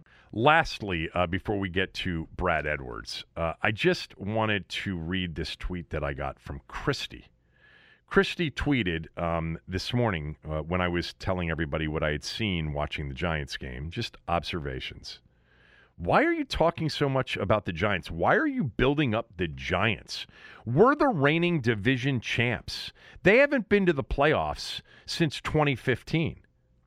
C: Lastly, uh, before we get to Brad Edwards, uh, I just wanted to read this tweet that I got from Christy. Christy tweeted um, this morning uh, when I was telling everybody what I had seen watching the Giants game, just observations. Why are you talking so much about the Giants? Why are you building up the Giants? We're the reigning division champs. They haven't been to the playoffs since twenty fifteen.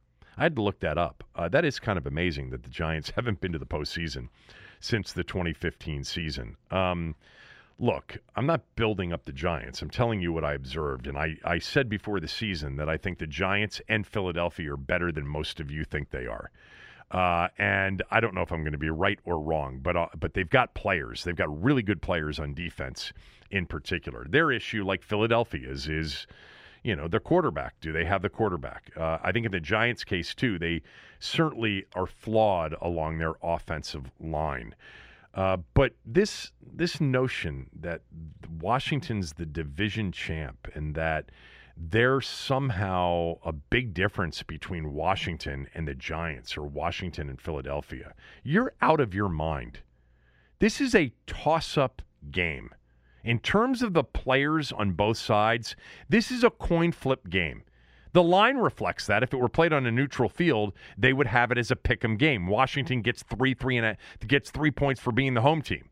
C: I had to look that up. Uh, that is kind of amazing that the Giants haven't been to the postseason since the twenty fifteen season. Um, look, I'm not building up the Giants. I'm telling you what I observed. And I, I said before the season that I think the Giants and Philadelphia are better than most of you think they are. Uh, and I don't know if I'm going to be right or wrong, but uh, but they've got players. They've got really good players on defense in particular. Their issue, like Philadelphia's, is, you know, their quarterback. Do they have the quarterback? Uh, I think in the Giants' case, too, they certainly are flawed along their offensive line. Uh, but this this notion that Washington's the division champ and that there's somehow a big difference between Washington and the Giants or Washington and Philadelphia, you're out of your mind. This is a toss-up game. In terms of the players on both sides, this is a coin flip game. The line reflects that. If it were played on a neutral field, they would have it as a pick'em game. Washington gets three, three and a, gets three points for being the home team.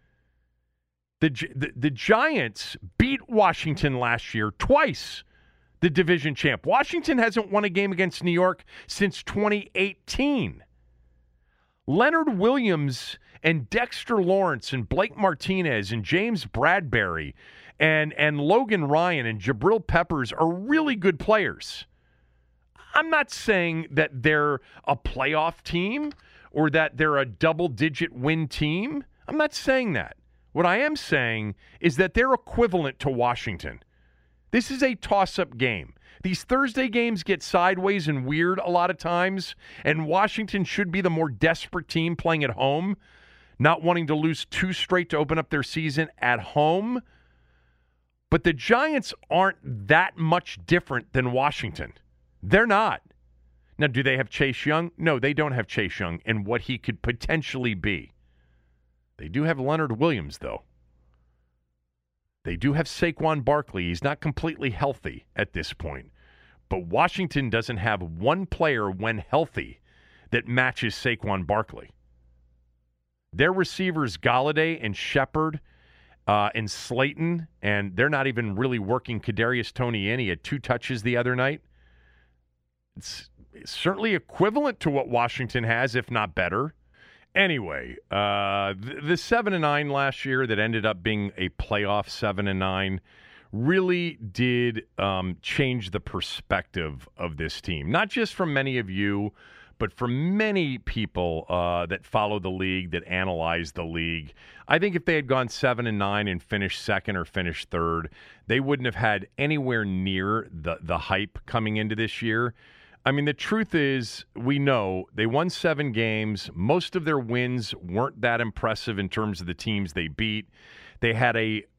C: The, the the Giants beat Washington last year twice. The division champ. Washington hasn't won a game against New York since twenty eighteen. Leonard Williams and Dexter Lawrence and Blake Martinez and James Bradbury and, and Logan Ryan and Jabril Peppers are really good players. I'm not saying that they're a playoff team or that they're a double-digit win team. I'm not saying that. What I am saying is that they're equivalent to Washington. This is a toss-up game. These Thursday games get sideways and weird a lot of times, and Washington should be the more desperate team playing at home, not wanting to lose two straight to open up their season at home. But the Giants aren't that much different than Washington. They're not. Now, do they have Chase Young? No, they don't have Chase Young and what he could potentially be. They do have Leonard Williams, though. They do have Saquon Barkley. He's not completely healthy at this point. But Washington doesn't have one player when healthy that matches Saquon Barkley. Their receivers, Galladay and Shepard uh, and Slayton, and they're not even really working Kadarius Toney in. He had two touches the other night. It's, it's certainly equivalent to what Washington has, if not better. Anyway, uh, the, the seven and nine last year that ended up being a playoff seven and nine really did um, change the perspective of this team. Not just from many of you, but from many people uh, that follow the league, that analyze the league. I think if they had gone seven and nine and finished second or finished third, they wouldn't have had anywhere near the the hype coming into this year. I mean, the truth is, we know they won seven games. Most of their wins weren't that impressive in terms of the teams they beat. They had a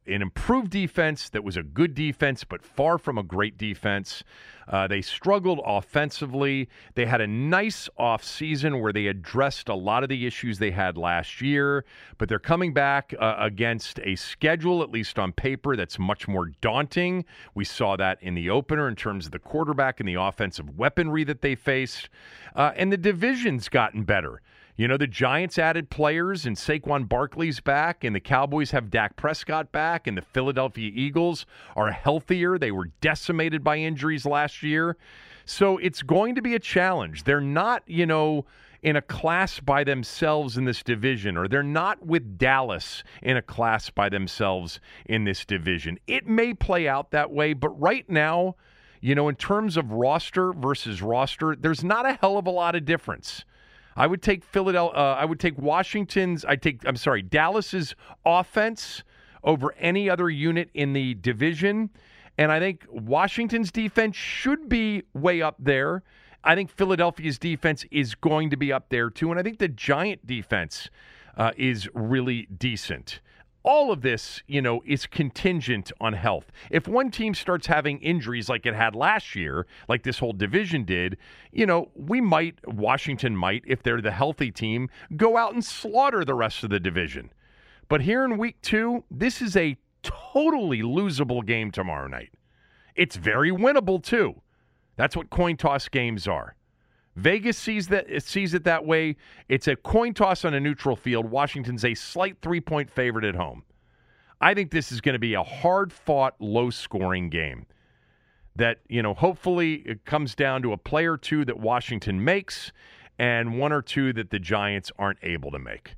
C: an improved defense that was a good defense, but far from a great defense. Uh, they struggled offensively. They had a nice offseason where they addressed a lot of the issues they had last year, but they're coming back uh, against a schedule, at least on paper, that's much more daunting. We saw that in the opener in terms of the quarterback and the offensive weaponry that they faced. Uh, and the division's gotten better. You know, the Giants added players, and Saquon Barkley's back, and the Cowboys have Dak Prescott back, and the Philadelphia Eagles are healthier. They were decimated by injuries last year. So it's going to be a challenge. They're not, you know, in a class by themselves in this division, or they're not with Dallas in a class by themselves in this division. It may play out that way, but right now, you know, in terms of roster versus roster, there's not a hell of a lot of difference. I would take Philadelphia. Uh, I would take Washington's. I take. I'm sorry, Dallas's offense over any other unit in the division, and I think Washington's defense should be way up there. I think Philadelphia's defense is going to be up there too, and I think the Giant defense uh, is really decent. All of this, you know, is contingent on health. If one team starts having injuries like it had last year, like this whole division did, you know, we might, Washington might, if they're the healthy team, go out and slaughter the rest of the division. But here in week two, this is a totally losable game tomorrow night. It's very winnable, too. That's what coin toss games are. Vegas sees that sees it that way. It's a coin toss on a neutral field. Washington's a slight three-point favorite at home. I think this is going to be a hard-fought, low-scoring game that, you know, hopefully it comes down to a play or two that Washington makes and one or two that the Giants aren't able to make.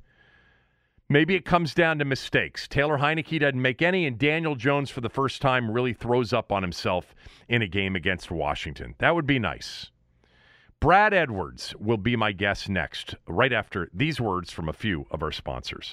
C: Maybe it comes down to mistakes. Taylor Heineke doesn't make any, and Daniel Jones, for the first time, really throws up on himself in a game against Washington. That would be nice. Brad Edwards will be my guest next, right after these words from a few of our sponsors.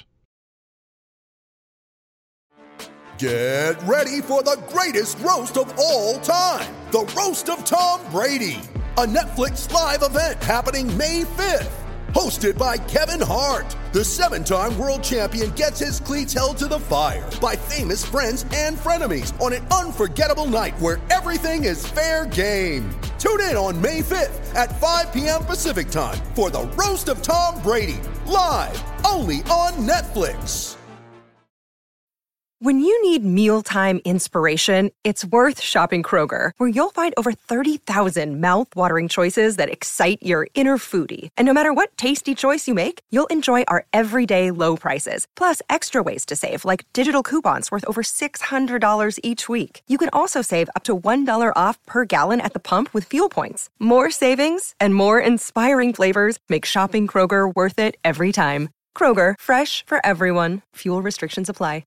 E: Get ready for the greatest roast of all time, the Roast of Tom Brady, a Netflix live event happening May fifth. Hosted by Kevin Hart, the seven-time world champion gets his cleats held to the fire by famous friends and frenemies on an unforgettable night where everything is fair game. Tune in on May fifth at five p.m. Pacific time for the Roast of Tom Brady, live only on Netflix.
F: When you need mealtime inspiration, it's worth shopping Kroger, where you'll find over thirty thousand mouth-watering choices that excite your inner foodie. And no matter what tasty choice you make, you'll enjoy our everyday low prices, plus extra ways to save, like digital coupons worth over six hundred dollars each week. You can also save up to one dollar off per gallon at the pump with fuel points. More savings and more inspiring flavors make shopping Kroger worth it every time. Kroger, fresh for everyone. Fuel restrictions apply.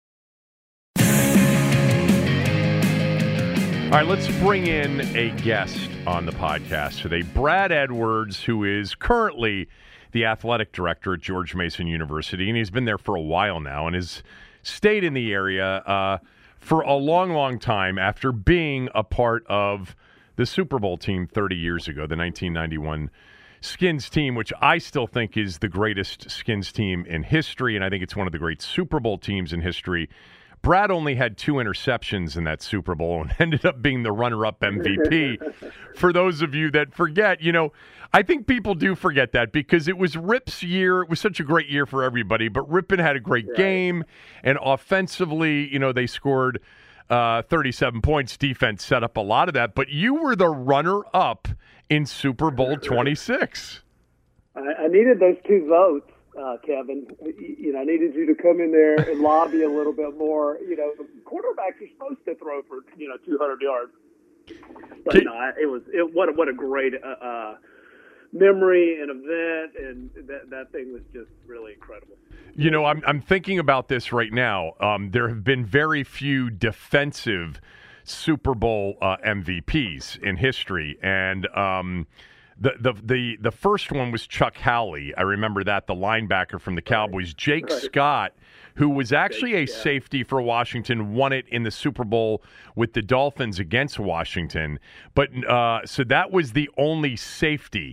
C: All right, let's bring in a guest on the podcast today. Brad Edwards, who is currently the athletic director at George Mason University, and he's been there for a while now and has stayed in the area uh, for a long, long time after being a part of the Super Bowl team thirty years ago, the nineteen ninety-one Skins team, which I still think is the greatest Skins team in history, and I think it's one of the great Super Bowl teams in history. Brad only had two interceptions in that Super Bowl and ended up being the runner-up M V P. For those of you that forget, you know, I think people do forget that because it was Rip's year. It was such a great year for everybody, but Ripon had a great right. game, and offensively, you know, they scored uh, thirty-seven points. Defense set up a lot of that, but you were the runner-up in Super Bowl twenty-six.
G: I, I needed those two votes. Uh, Kevin, you know, I needed you to come in there and lobby a little bit more. You know, quarterbacks are supposed to throw for, you know, two hundred yards. But no, I, it was it, what a, what a great uh, uh, memory and event, and that that thing was just really incredible.
C: You know, I'm I'm thinking about this right now. Um, there have been very few defensive Super Bowl uh, M V Ps in history, and um, The, the the the first one was Chuck Howley. I remember that, the linebacker from the Cowboys. Jake right. Scott, who was actually a safety for Washington, won it in the Super Bowl with the Dolphins against Washington. But uh, so that was the only safety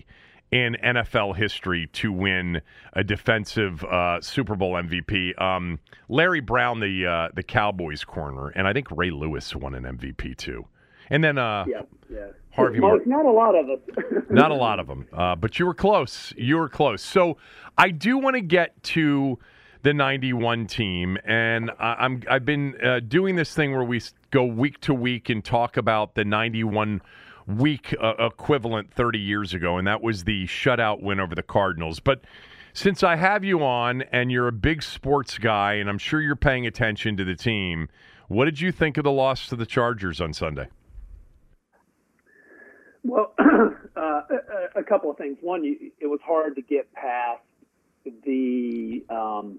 C: in N F L history to win a defensive uh, Super Bowl M V P. Um, Larry Brown, the uh, the Cowboys corner, and I think Ray Lewis won an M V P too. And then uh,
G: yeah, yeah.
C: Harvey
G: Well,
C: Martin.
G: not a lot of us.
C: Not a lot of them, uh, but you were close. You were close. So I do want to get to the ninety-one team, and I, I'm I've been uh, doing this thing where we go week to week and talk about the ninety-one week uh, equivalent thirty years ago, and that was the shutout win over the Cardinals. But since I have you on, and you're a big sports guy, and I'm sure you're paying attention to the team, what did you think of the loss to the Chargers on Sunday?
G: Well, uh, a, a couple of things. One, you, it was hard to get past the um,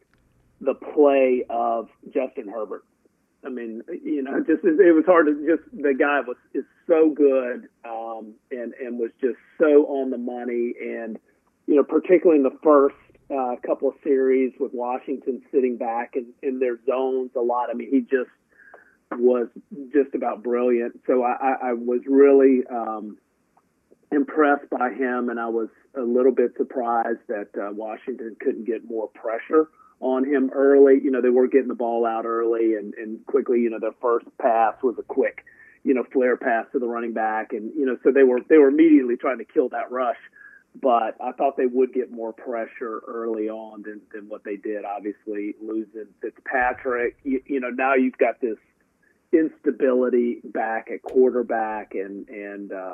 G: the play of Justin Herbert. I mean, you know, just it was hard to just the guy was is so good um, and and was just so on the money, and you know, particularly in the first uh, couple of series with Washington sitting back in, in their zones a lot. I mean, he just was just about brilliant. So I, I, I was really um, impressed by him, and I was a little bit surprised that uh, Washington couldn't get more pressure on him early. You know, they were getting the ball out early and, and quickly. You know, their first pass was a quick, you know, flare pass to the running back, and you know, so they were they were immediately trying to kill that rush. But I thought they would get more pressure early on than, than what they did. Obviously, losing Fitzpatrick, you, you know, now you've got this instability back at quarterback, and and uh,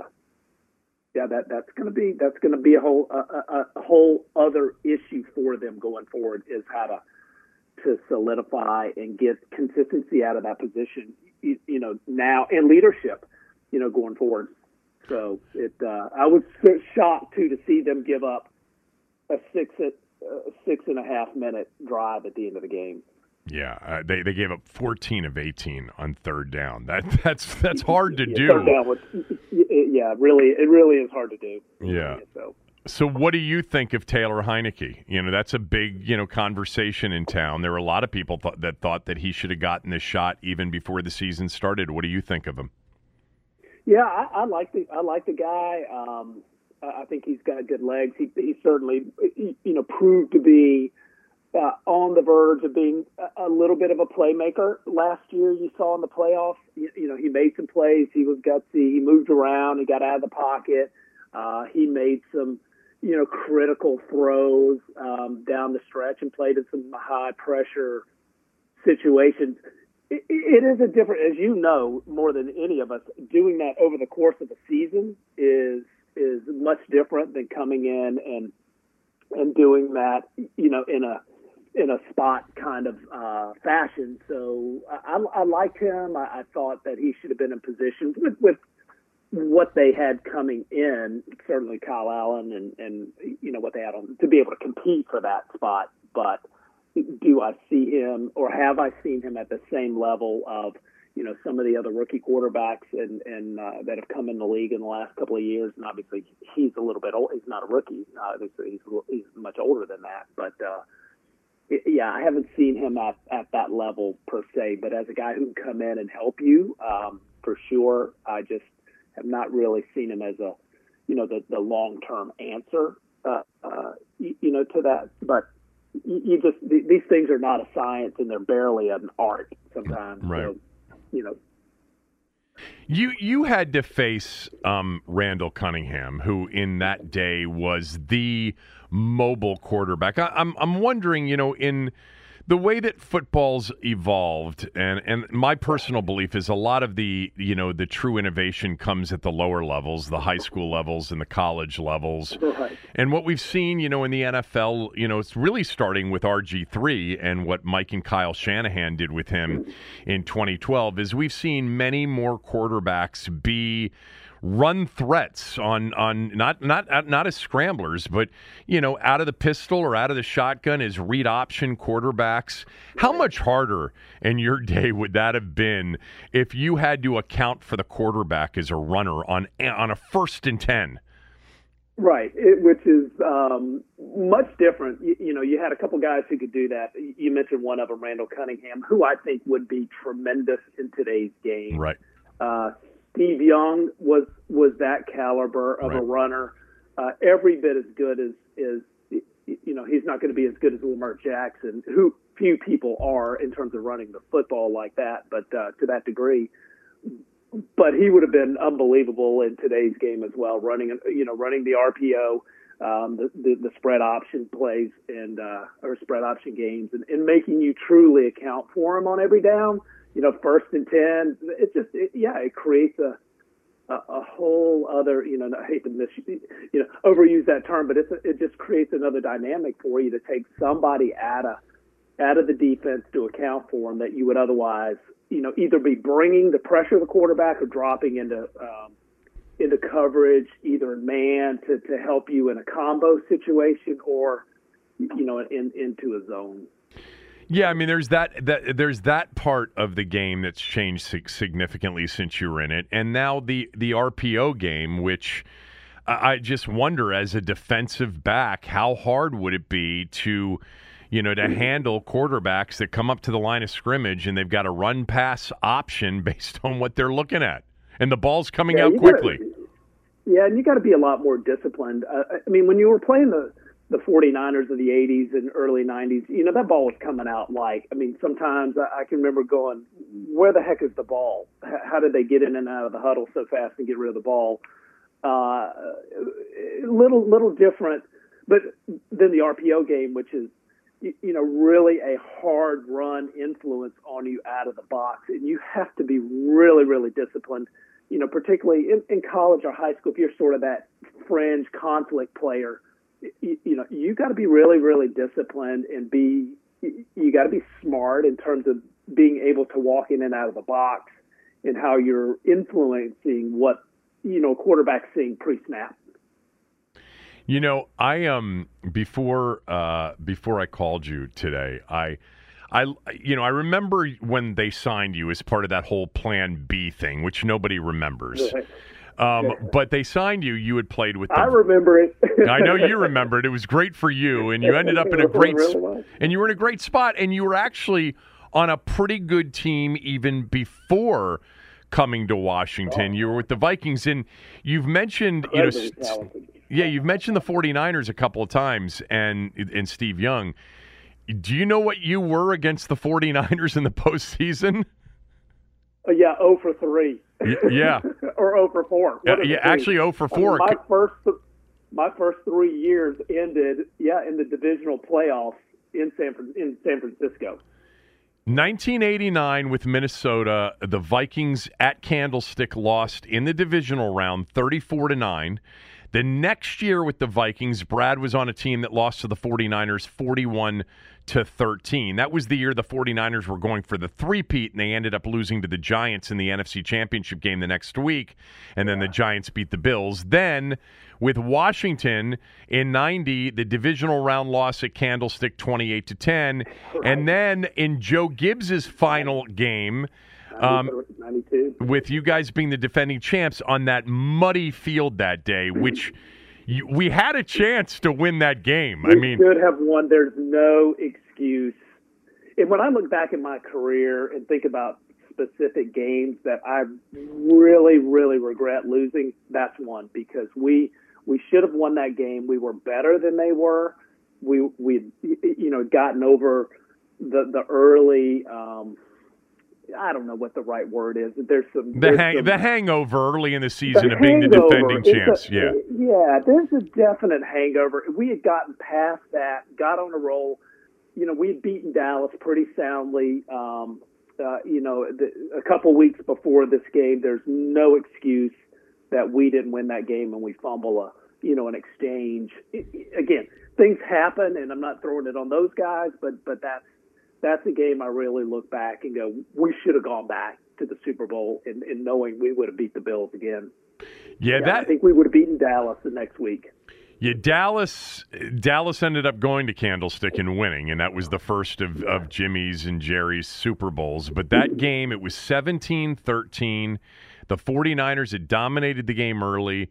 G: yeah, that that's going to be that's going to be a whole a, a, a whole other issue for them going forward, is how to to solidify and get consistency out of that position, you, you know, now, and leadership, you know, going forward. So it uh, I was shocked too to see them give up a six uh, six and a half minute drive at the end of the game.
C: Yeah, uh, they they gave up fourteen of eighteen on third down. That that's that's hard to
G: yeah,
C: do.
G: Third down was, yeah, really, it really is hard to do.
C: Yeah.
G: So.
C: So what do you think of Taylor Heineke? You know, that's a big, you know, conversation in town. There were a lot of people th- that thought that he should have gotten this shot even before the season started. What do you think of him?
G: Yeah, I, I like the I like the guy. Um, I think he's got good legs. He he certainly, you know, proved to be uh, on the verge of being a, a little bit of a playmaker. Last year, you saw in the playoffs, you, you know, he made some plays. He was gutsy. He moved around. He got out of the pocket. Uh, he made some, you know, critical throws um, down the stretch and played in some high pressure situations. It, it is a different, as you know, more than any of us, doing that over the course of a season is is much different than coming in and and doing that, you know, in a in a spot kind of uh, fashion. So I, I liked him. I, I thought that he should have been in position with, with what they had coming in. Certainly Kyle Allen and and you know what they had on to be able to compete for that spot, but. Do I see him, or have I seen him at the same level of, you know, some of the other rookie quarterbacks and, and uh, that have come in the league in the last couple of years? And obviously he's a little bit old. He's not a rookie. Uh, he's, he's much older than that. But, uh, it, yeah, I haven't seen him at, at that level per se. But as a guy who can come in and help you, um, for sure, I just have not really seen him as a, you know, the, the long-term answer, uh, uh, you, you know, to that. But, You just these things are not a science, and they're barely an art sometimes.
C: Right.
G: So, you know,
C: you you had to face um, Randall Cunningham, who in that day was the mobile quarterback. I, I'm I'm wondering, you know, in the way that football's evolved, and, and my personal belief is a lot of the, you know, the true innovation comes at the lower levels, the high school levels and the college levels.
G: Right.
C: And what we've seen, you know, in the N F L, you know, it's really starting with R G three and what Mike and Kyle Shanahan did with him in twenty twelve is we've seen many more quarterbacks be run threats on on not not not as scramblers, but you know, out of the pistol or out of the shotgun as read option quarterbacks. How much harder in your day would that have been if you had to account for the quarterback as a runner on on a first and ten?
G: Right, it, which is um, much different. You, you know, you had a couple guys who could do that. You mentioned one of them, Randall Cunningham, who I think would be tremendous in today's game.
C: Right.
G: Uh, Steve Young was was that caliber of
C: right.
G: a runner. uh, every bit as good as is. You know, he's not going to be as good as Lamar Jackson, who few people are in terms of running the football like that, but uh, to that degree. But he would have been unbelievable in today's game as well, running you know running the R P O, um, the, the the spread option plays and uh, or spread option games, and, and making you truly account for him on every down. You know, first and ten. It just it, yeah, it creates a. A, a whole other, you know, I hate to miss, you know, overuse that term, but it's, it just creates another dynamic for you to take somebody out of, out of the defense to account for them that you would otherwise, you know, either be bringing the pressure of the quarterback or dropping into, um, into coverage, either in man to, to help you in a combo situation or, you know, in, into a zone.
C: Yeah, I mean, there's that, that there's that part of the game that's changed significantly since you were in it, and now the the R P O game, which I just wonder, as a defensive back, how hard would it be to, you know, to handle quarterbacks that come up to the line of scrimmage and they've got a run pass option based on what they're looking at, and the ball's coming
G: yeah,
C: out quickly.
G: Gotta, yeah, and you got to be a lot more disciplined. Uh, I mean, when you were playing the the 49ers of the eighties and early nineties, you know, that ball was coming out like, I mean, sometimes I, I can remember going, where the heck is the ball? H- how did they get in and out of the huddle so fast and get rid of the ball? Uh, little, little different, but then the R P O game, which is, you, you know, really a hard run influence on you out of the box. And you have to be really, really disciplined, you know, particularly in, in college or high school, if you're sort of that fringe conflict player. You, you know, you got to be really, really disciplined and be, you got to be smart in terms of being able to walk in and out of the box and how you're influencing what, you know, quarterback's seeing pre-snap.
C: You know, I um before uh before I called you today, I I you know, I remember when they signed you as part of that whole Plan B thing, which nobody remembers.
G: Right.
C: Um, but they signed you. You had played with them.
G: I remember it.
C: I know you remember it. It was great for you, and you ended up in a great
G: really
C: and you were in a great spot, and you were actually on a pretty good team even before coming to Washington. Oh. You were with the Vikings, and you've mentioned you know, st- yeah, you've mentioned the 49ers a couple of times, and and Steve Young. Do you know what you were against the 49ers in the postseason?
G: Uh, yeah, zero for three.
C: Yeah.
G: Or zero for four.
C: Yeah, yeah actually zero for four.
G: I mean, my first my first three years ended, yeah, in the divisional playoffs in San in San Francisco.
C: nineteen eighty-nine with Minnesota, the Vikings at Candlestick lost in the divisional round thirty-four to nine. The next year with the Vikings, Brad was on a team that lost to the 49ers forty-one to thirteen. That was the year the 49ers were going for the three-peat, and they ended up losing to the Giants in the N F C Championship game the next week, and then the Giants beat the Bills. Then with Washington in ninety, the divisional round loss at Candlestick twenty-eight to ten, and then in Joe Gibbs's final game, Um, with you guys being the defending champs on that muddy field that day, which you, we had a chance to win that game.
G: We
C: I mean,
G: should have won. There's no excuse. And when I look back at my career and think about specific games that I really, really regret losing, that's one, because we we should have won that game. We were better than they were. We we you know gotten over the the early. Um, I don't know what the right word is. There's some
C: the
G: there's
C: hang,
G: some,
C: the hangover early in the season
G: the
C: of being the
G: hangover.
C: defending
G: It's
C: champs.
G: A,
C: yeah,
G: yeah. There's a definite hangover. We had gotten past that, got on a roll. You know, we had beaten Dallas pretty soundly. Um, uh, you know, the, a couple weeks before this game, there's no excuse that we didn't win that game and we fumble a you know an exchange. It, it, again, things happen, and I'm not throwing it on those guys, but but that's. That's a game I really look back and go, we should have gone back to the Super Bowl and, and knowing we would have beat the Bills again.
C: Yeah,
G: yeah,
C: that
G: I think we would have beaten Dallas the next week.
C: Yeah, Dallas Dallas ended up going to Candlestick and winning, and that was the first of, of Jimmy's and Jerry's Super Bowls. But that game, it was seventeen thirteen. The 49ers had dominated the game early.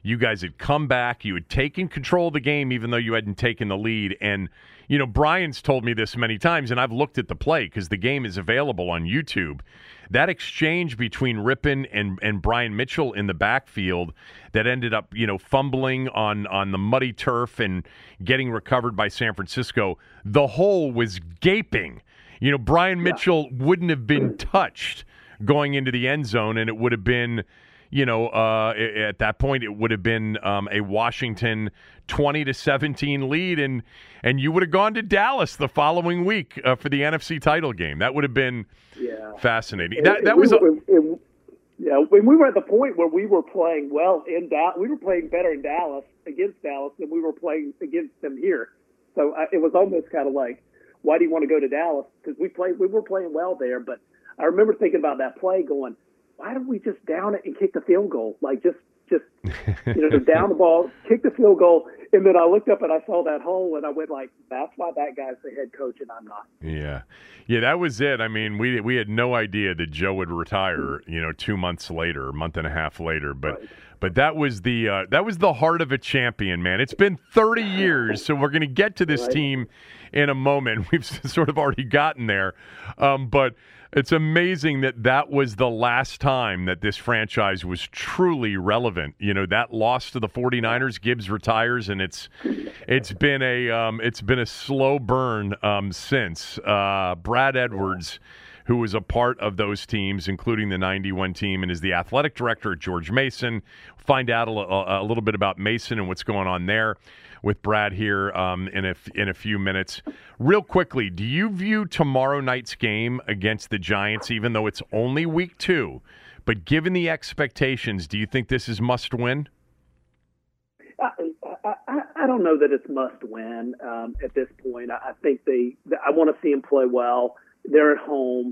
C: You guys had come back. You had taken control of the game, even though you hadn't taken the lead. And, you know, Brian's told me this many times, and I've looked at the play because the game is available on YouTube. That exchange between Rypien and, and Brian Mitchell in the backfield that ended up, you know, fumbling on, on the muddy turf and getting recovered by San Francisco, the hole was gaping. You know, Brian Mitchell yeah. wouldn't have been touched going into the end zone, and it would have been, you know, uh, at that point, it would have been um, a Washington twenty to seventeen lead, and and you would have gone to Dallas the following week uh, for the N F C title game. That would have been yeah. fascinating.
G: And,
C: that
G: and
C: that
G: we
C: was,
G: were, a, and, yeah. When we were at the point where we were playing well in Dallas, we were playing better in Dallas against Dallas than we were playing against them here. So uh, it was almost kind of like, why do you want to go to Dallas? Because we played, we were playing well there, but I remember thinking about that play going, why don't we just down it and kick the field goal? Like, just, just you know, down the ball, kick the field goal. And then I looked up and I saw that hole, and I went like, that's why that guy's the head coach and I'm not.
C: Yeah. Yeah, that was it. I mean, we we had no idea that Joe would retire, you know, two months later, a month and a half later. But right. but that was the uh, that was the heart of a champion, man. It's been thirty years, so we're going to get to this right. team in a moment. We've sort of already gotten there. Um, but it's amazing that that was the last time that this franchise was truly relevant. You know, that loss to the 49ers, Gibbs retires, and it's it's been a um, it's been a slow burn um, since. Uh, Brad Edwards, who was a part of those teams, including the ninety-one team, and is the athletic director at George Mason. Find out a, a, a little bit about Mason and what's going on there with Brad here um, in a in a few minutes. Real quickly, do you view tomorrow night's game against the Giants, even though it's only week two, but given the expectations, do you think this is must win?
G: I, I, I don't know that it's must win um, at this point. I, I think they. I want to see them play well. They're at home.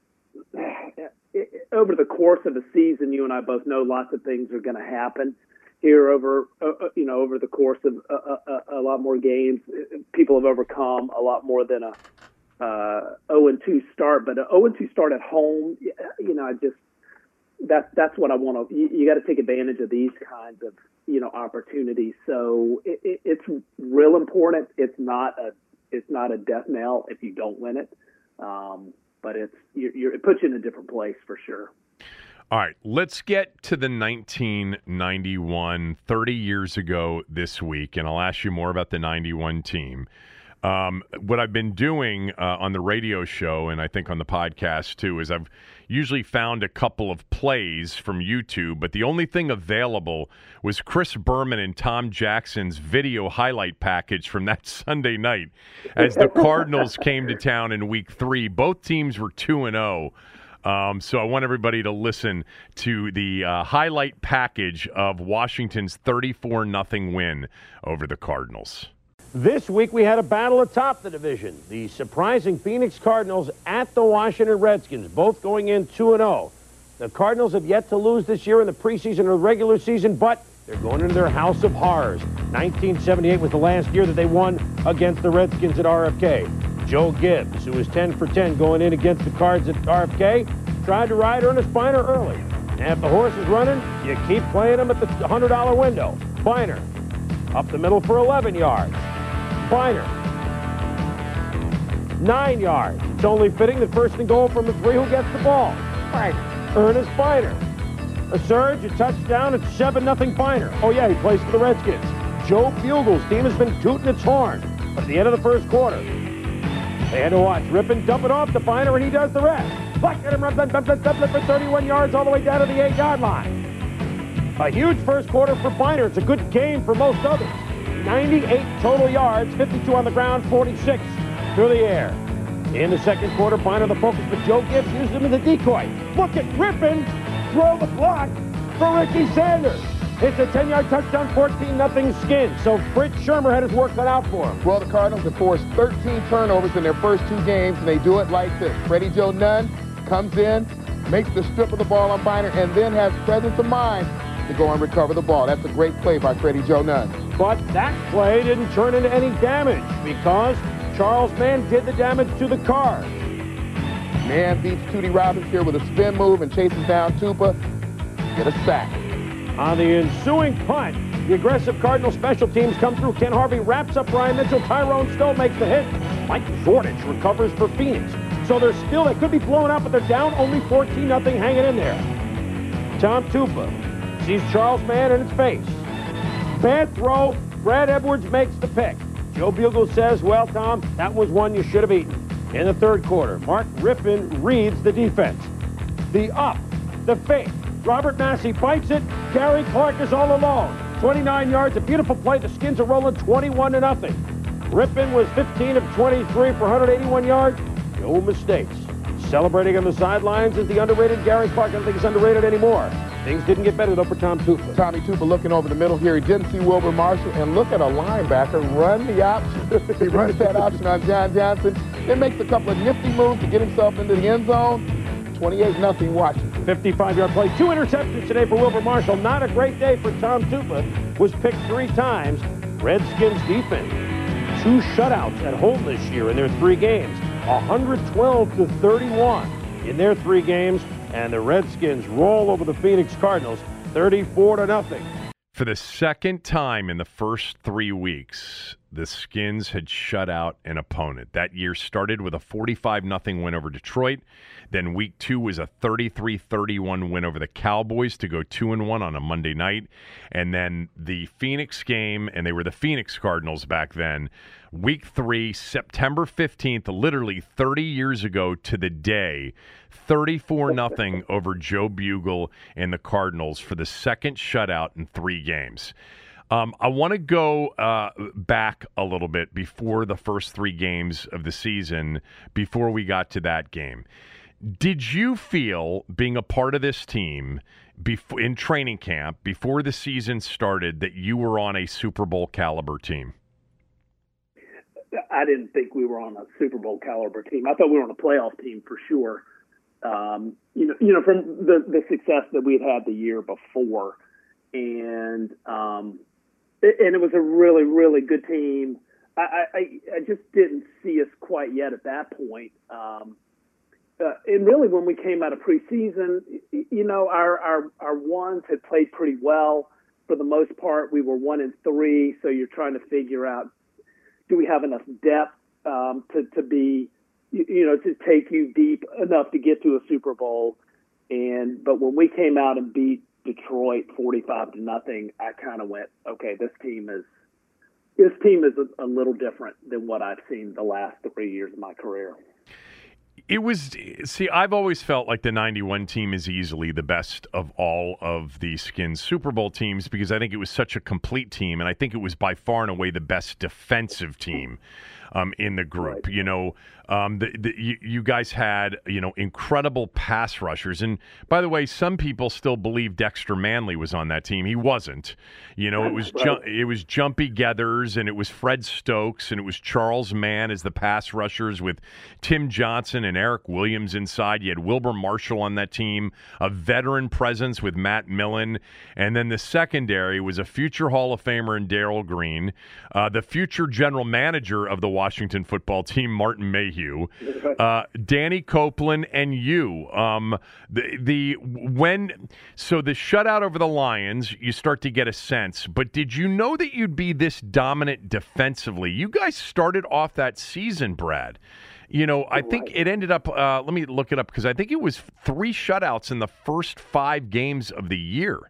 G: Over the course of the season, you and I both know lots of things are going to happen here over, uh, you know, over the course of a, a, a lot more games. People have overcome a lot more than a uh, oh and two start, but an oh and two start at home, you know, I just that's that's what I want to. You, you got to take advantage of these kinds of, you know, opportunities. So it, it, it's real important. It's not a it's not a death knell if you don't win it. Um, but it's you're, you're, it puts you in a different place for sure.
C: All right, let's get to the nineteen ninety-one, thirty years ago this week, and I'll ask you more about the ninety-one team. Um, what I've been doing uh, on the radio show, and I think on the podcast too, is I've usually found a couple of plays from YouTube, but the only thing available was Chris Berman and Tom Jackson's video highlight package from that Sunday night as the Cardinals came to town in week three. Both teams were two and oh. Um, so I want everybody to listen to the uh, highlight package of Washington's thirty-four nothing win over the Cardinals.
H: This week we had a battle atop the division. The surprising Phoenix Cardinals at the Washington Redskins, both going in two and oh. The Cardinals have yet to lose this year in the preseason or regular season, but they're going into their house of horrors. nineteen seventy-eight was the last year that they won against the Redskins at R F K. Joe Gibbs, who was ten for ten going in against the Cards at R F K, tried to ride Ernest Biner early. And if the horse is running, you keep playing him at the one hundred dollar window. Biner, up the middle for eleven yards. Biner, nine yards. It's only fitting that first and goal from the three, who gets the ball? Biner. Ernest Biner. A surge, a touchdown, it's seven nothing Biner. Oh, yeah, he plays for the Redskins. Joe Bugel's team has been tooting its horn. But at the end of the first quarter, they had to watch Rypien dump it off to Biner, and he does the rest. Black at him, run, run, run, run, run, for thirty-one yards all the way down to the eight-yard line. A huge first quarter for Biner. It's a good game for most others. ninety-eight total yards, fifty-two on the ground, forty-six through the air. In the second quarter, Biner the focus, but Joe Gibbs used him as a decoy. Look at Rypien throw the block for Ricky Sanders. It's a ten-yard touchdown, fourteen nothing Skins. So Fritz Shurmur had his work cut out for him.
I: Well, the Cardinals have forced thirteen turnovers in their first two games, and they do it like this. Freddie Joe Nunn comes in, makes the strip of the ball on Biner, and then has presence of mind to go and recover the ball. That's a great play by Freddie Joe Nunn.
H: But that play didn't turn into any damage because Charles Mann did the damage to the Cards.
I: Mann beats Tootie Robbins here with a spin move and chases down Tupa. Get a sack.
H: On the ensuing punt, the aggressive Cardinal special teams come through. Ken Harvey wraps up Ryan Mitchell. Tyrone Stowe makes the hit. Mike Zordich recovers for Phoenix. So they're still, they could be blown out, but they're down only fourteen nothing hanging in there. Tom Tupa sees Charles Mann in his face. Bad throw. Brad Edwards makes the pick. Joe Bugle says, well, Tom, that was one you should have eaten. In the third quarter, Mark Rypien reads the defense. The up, the fake. Robert Massey bites it. Gary Clark is all alone. twenty-nine yards, a beautiful play. The Skins are rolling twenty-one to nothing. Rypien was fifteen of twenty-three for one hundred eighty-one yards. No mistakes. Celebrating on the sidelines is the underrated Gary Clark. I don't think he's underrated anymore. Things didn't get better, though, for Tom Tupa.
I: Tommy Tupa looking over the middle here. He didn't see Wilbur Marshall. And look at a linebacker run the option. He runs that option on John Johnson. Then makes a couple of nifty moves to get himself into the end zone. twenty-eight nothing Washington.
H: fifty-five-yard play. Two interceptions today for Wilbur Marshall. Not a great day for Tom Tupa. Was picked three times. Redskins defense. Two shutouts at home this year in their three games. one twelve to thirty-one in their three games. And the Redskins roll over the Phoenix Cardinals thirty-four to nothing.
C: For the second time in the first three weeks, the Skins had shut out an opponent. That year started with a forty-five nothing win over Detroit. Then week two was a thirty-three thirty-one win over the Cowboys to go two and one on a Monday night. And then the Phoenix game, and they were the Phoenix Cardinals back then. Week three, September fifteenth, literally thirty years ago to the day, thirty-four nothing over Joe Bugle and the Cardinals for the second shutout in three games. Um, I want to go uh, back a little bit before the first three games of the season, before we got to that game. Did you feel, being a part of this team before, in training camp, before the season started, that you were on a Super Bowl caliber team?
G: I didn't think we were on a Super Bowl caliber team. I thought we were on a playoff team for sure. Um, you know, you know, from the, the success that we had had the year before, and um, it, and it was a really, really good team. I, I, I just didn't see us quite yet at that point. Um, uh, and really, when we came out of preseason, you know, our, our our ones had played pretty well for the most part. We were one and three, so you're trying to figure out, do we have enough depth um, to, to be, you, you know, to take you deep enough to get to a Super Bowl? And but when we came out and beat Detroit forty-five to nothing, I kind of went, okay, this team is this team is a, a little different than what I've seen the last three years of my career.
C: It was, see, I've always felt like the ninety-one team is easily the best of all of the Skins Super Bowl teams because I think it was such a complete team, and I think it was by far and away the best defensive team um, in the group. Right. You know, um, the, the, you, you guys had, you know, incredible pass rushers. And by the way, some people still believe Dexter Manley was on that team. He wasn't. You know, it was ju- it was Jumpy Geathers, and it was Fred Stokes, and it was Charles Mann as the pass rushers with Tim Johnson and Eric Williams inside. You had Wilbur Marshall on that team, a veteran presence with Matt Millen. And then the secondary was a future Hall of Famer in Darrell Green, uh, the future general manager of the Washington football team, Martin Mayhew, uh, Danny Copeland, and you. Um, the, the when so the shutout over the Lions, you start to get a sense. But did you know that you'd be this dominant defensively? You guys started off that season, Brad. You know, I think it ended up, uh, let me look it up, because I think it was three shutouts in the first five games of the year.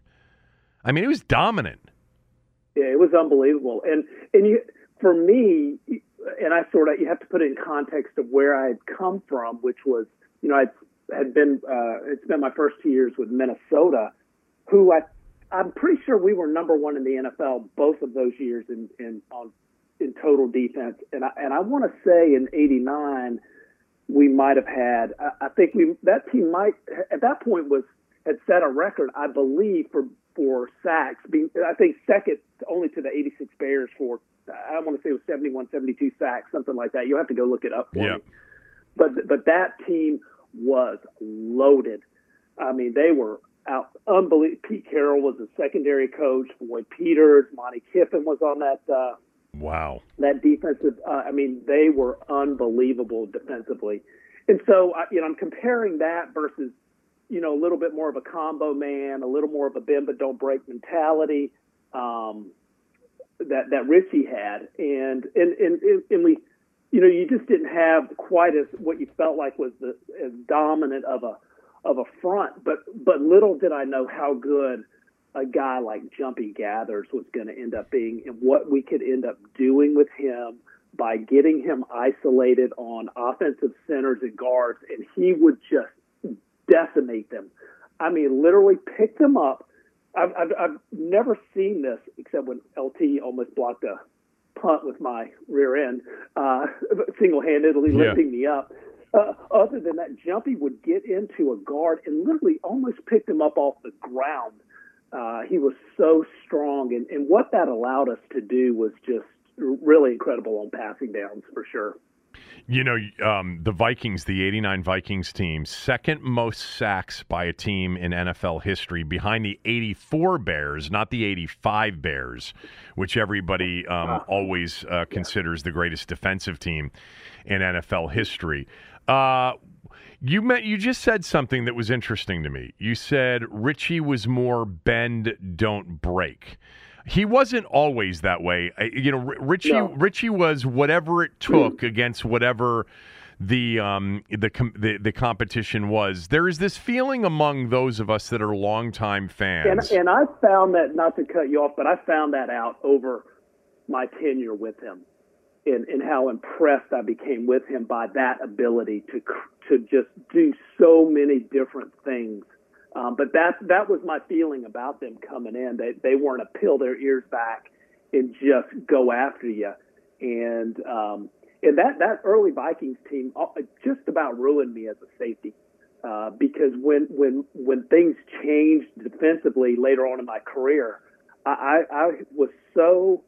C: I mean, it was dominant.
G: Yeah, it was unbelievable. And and you, for me, and I sort of, you have to put it in context of where I had come from, which was, you know, I had been, uh, had spent my first two years with Minnesota, who I, I'm pretty sure we were number one in the N F L both of those years in, in on in total defense. And I, and I want to say in eighty-nine, we might have had, I, I think we, that team might, at that point was, had set a record, I believe, for, for sacks. Being, I think second only to the eighty-six Bears for, I want to say it was seventy-one, seventy-two sacks, something like that. You'll have to go look it up for
C: yeah.
G: me. But, but that team was loaded. I mean, they were out, unbelievable. Pete Carroll was the secondary coach. Floyd Peters, Monty Kiffin was on that, uh,
C: Wow.
G: That defensive, uh, I mean, they were unbelievable defensively. And so, you know, I'm comparing that versus you know, a little bit more of a combo man, a little more of a bend but don't break mentality um, that that Richie had, and and, and and we, you know, you just didn't have quite as what you felt like was the as dominant of a of a front, but but little did I know how good a guy like Jumpy Gathers was going to end up being, and what we could end up doing with him by getting him isolated on offensive centers and guards, and he would just decimate them. I mean, literally pick them up. I've, I've, I've never seen this except when L T almost blocked a punt with my rear end, uh, single-handedly
C: yeah.
G: lifting me up. Uh, other than that, Jumpy would get into a guard and literally almost pick them up off the ground. Uh, he was so strong, and, and what that allowed us to do was just really incredible on passing downs for sure.
C: You know, um, the Vikings, the eighty-nine Vikings team, second most sacks by a team in N F L history, behind the eighty-four Bears, not the eighty-five Bears, which everybody um, always uh, considers the greatest defensive team in N F L history. Uh, you met, you just said something that was interesting to me. You said Richie was more bend, don't break. He wasn't always that way. You know, Richie no. Richie was whatever it took against whatever the um the, the the competition was. There is this feeling among those of us that are longtime fans.
G: And, and I found that, not to cut you off, but I found that out over my tenure with him, and, and how impressed I became with him by that ability to to just do so many different things. Um, but that that was my feeling about them coming in. They they weren't a peel their ears back and just go after you. And um, and that, that early Vikings team just about ruined me as a safety uh, because when when when things changed defensively later on in my career, I, I was so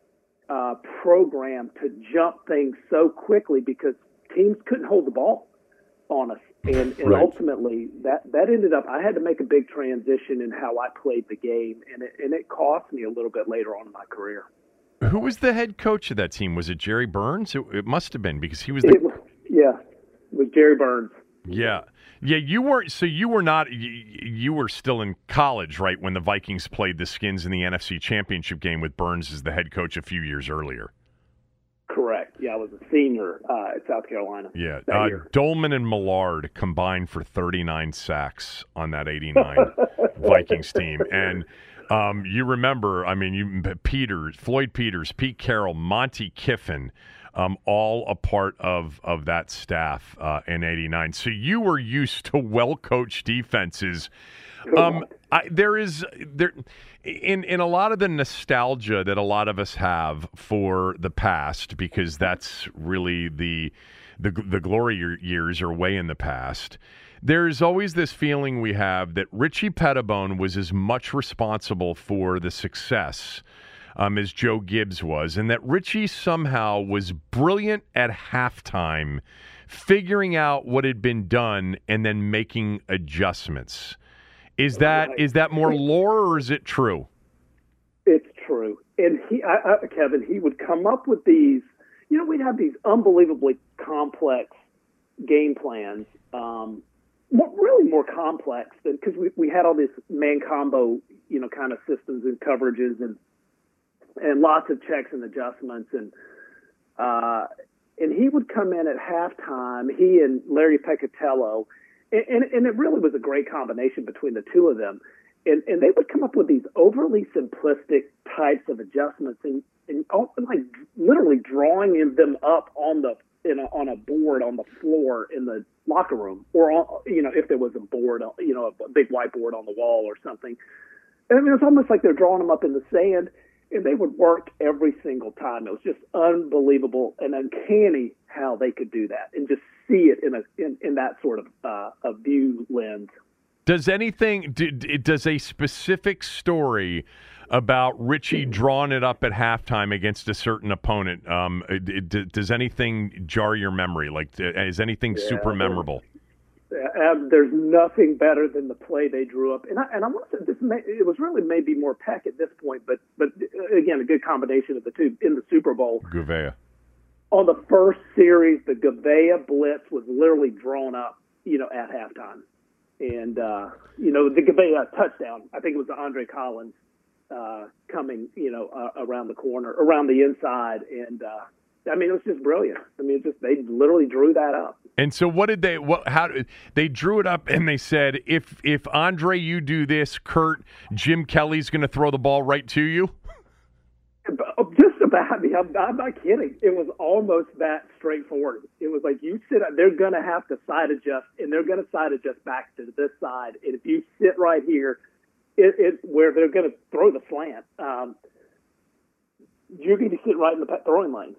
G: uh, programmed to jump things so quickly because teams couldn't hold the ball on us. And, and right. ultimately, that, that ended up, I had to make a big transition in how I played the game, and it, and it cost me a little bit later on in my career.
C: Who was the head coach of that team? Was it Jerry Burns? It, it must have been, because he was the...
G: It was, yeah, it was Jerry Burns.
C: Yeah. Yeah, you weren't, so you were not, you, you were still in college, right, when the Vikings played the Skins in the N F C Championship game with Burns as the head coach a few years earlier.
G: Correct. Yeah, I was a senior uh, at South Carolina.
C: Yeah, uh, Dolman and Millard combined for thirty-nine sacks on that eighty-nine Vikings team. And um, you remember, I mean, you Peters, Floyd Peters, Pete Carroll, Monty Kiffin, um, all a part of, of that staff uh, in eighty-nine. So you were used to well-coached defenses. Um, I, there is there in in a lot of the nostalgia that a lot of us have for the past, because that's really the the the glory years are way in the past. There's always this feeling we have that Richie Pettibone was as much responsible for the success um, as Joe Gibbs was, and that Richie somehow was brilliant at halftime, figuring out what had been done and then making adjustments. Is that is that more lore, or is it true?
G: It's true. And he, I, I, Kevin, he would come up with these. You know, we'd have these unbelievably complex game plans. Um, more, really more complex than, because we we had all this man combo, you know, kind of systems and coverages and and lots of checks and adjustments, and uh, and he would come in at halftime. He and Larry Peccatello. And, and it really was a great combination between the two of them. And, and they would come up with these overly simplistic types of adjustments and, and like literally drawing them up on the in a, on a board on the floor in the locker room, or on, you know, if there was a board, you know, a big whiteboard on the wall or something. And I mean, it's almost like they're drawing them up in the sand, and they would work every single time. It was just unbelievable and uncanny how they could do that and just see it in a in, in that sort of uh, a view lens.
C: Does anything do, does a specific story about Richie drawing it up at halftime against a certain opponent? Um, it, does anything jar your memory? Like, is anything yeah, super memorable?
G: Uh, there's nothing better than the play they drew up, and I, and I want to say this. May, it was really maybe more Peck at this point, but but again, a good combination of the two in the Super Bowl.
C: Gouveia.
G: On the first series, the Gouveia blitz was literally drawn up, you know, at halftime. And, uh, you know, the Gabay uh, touchdown, I think it was Andre Collins uh, coming, you know, uh, around the corner, around the inside. And, uh, I mean, it was just brilliant. I mean, it just they literally drew that up.
C: And so what did they what how they drew it up and they said if if Andre you do this, Kurt, Jim Kelly's going to throw the ball right to you?
G: Just about. I mean, I'm, I'm not kidding. It was almost that straightforward. It was like you sit. They're going to have to side adjust, and they're going to side adjust back to this side. And if you sit right here, it, it where they're going to throw the slant, um, you're going to sit right in the throwing lane.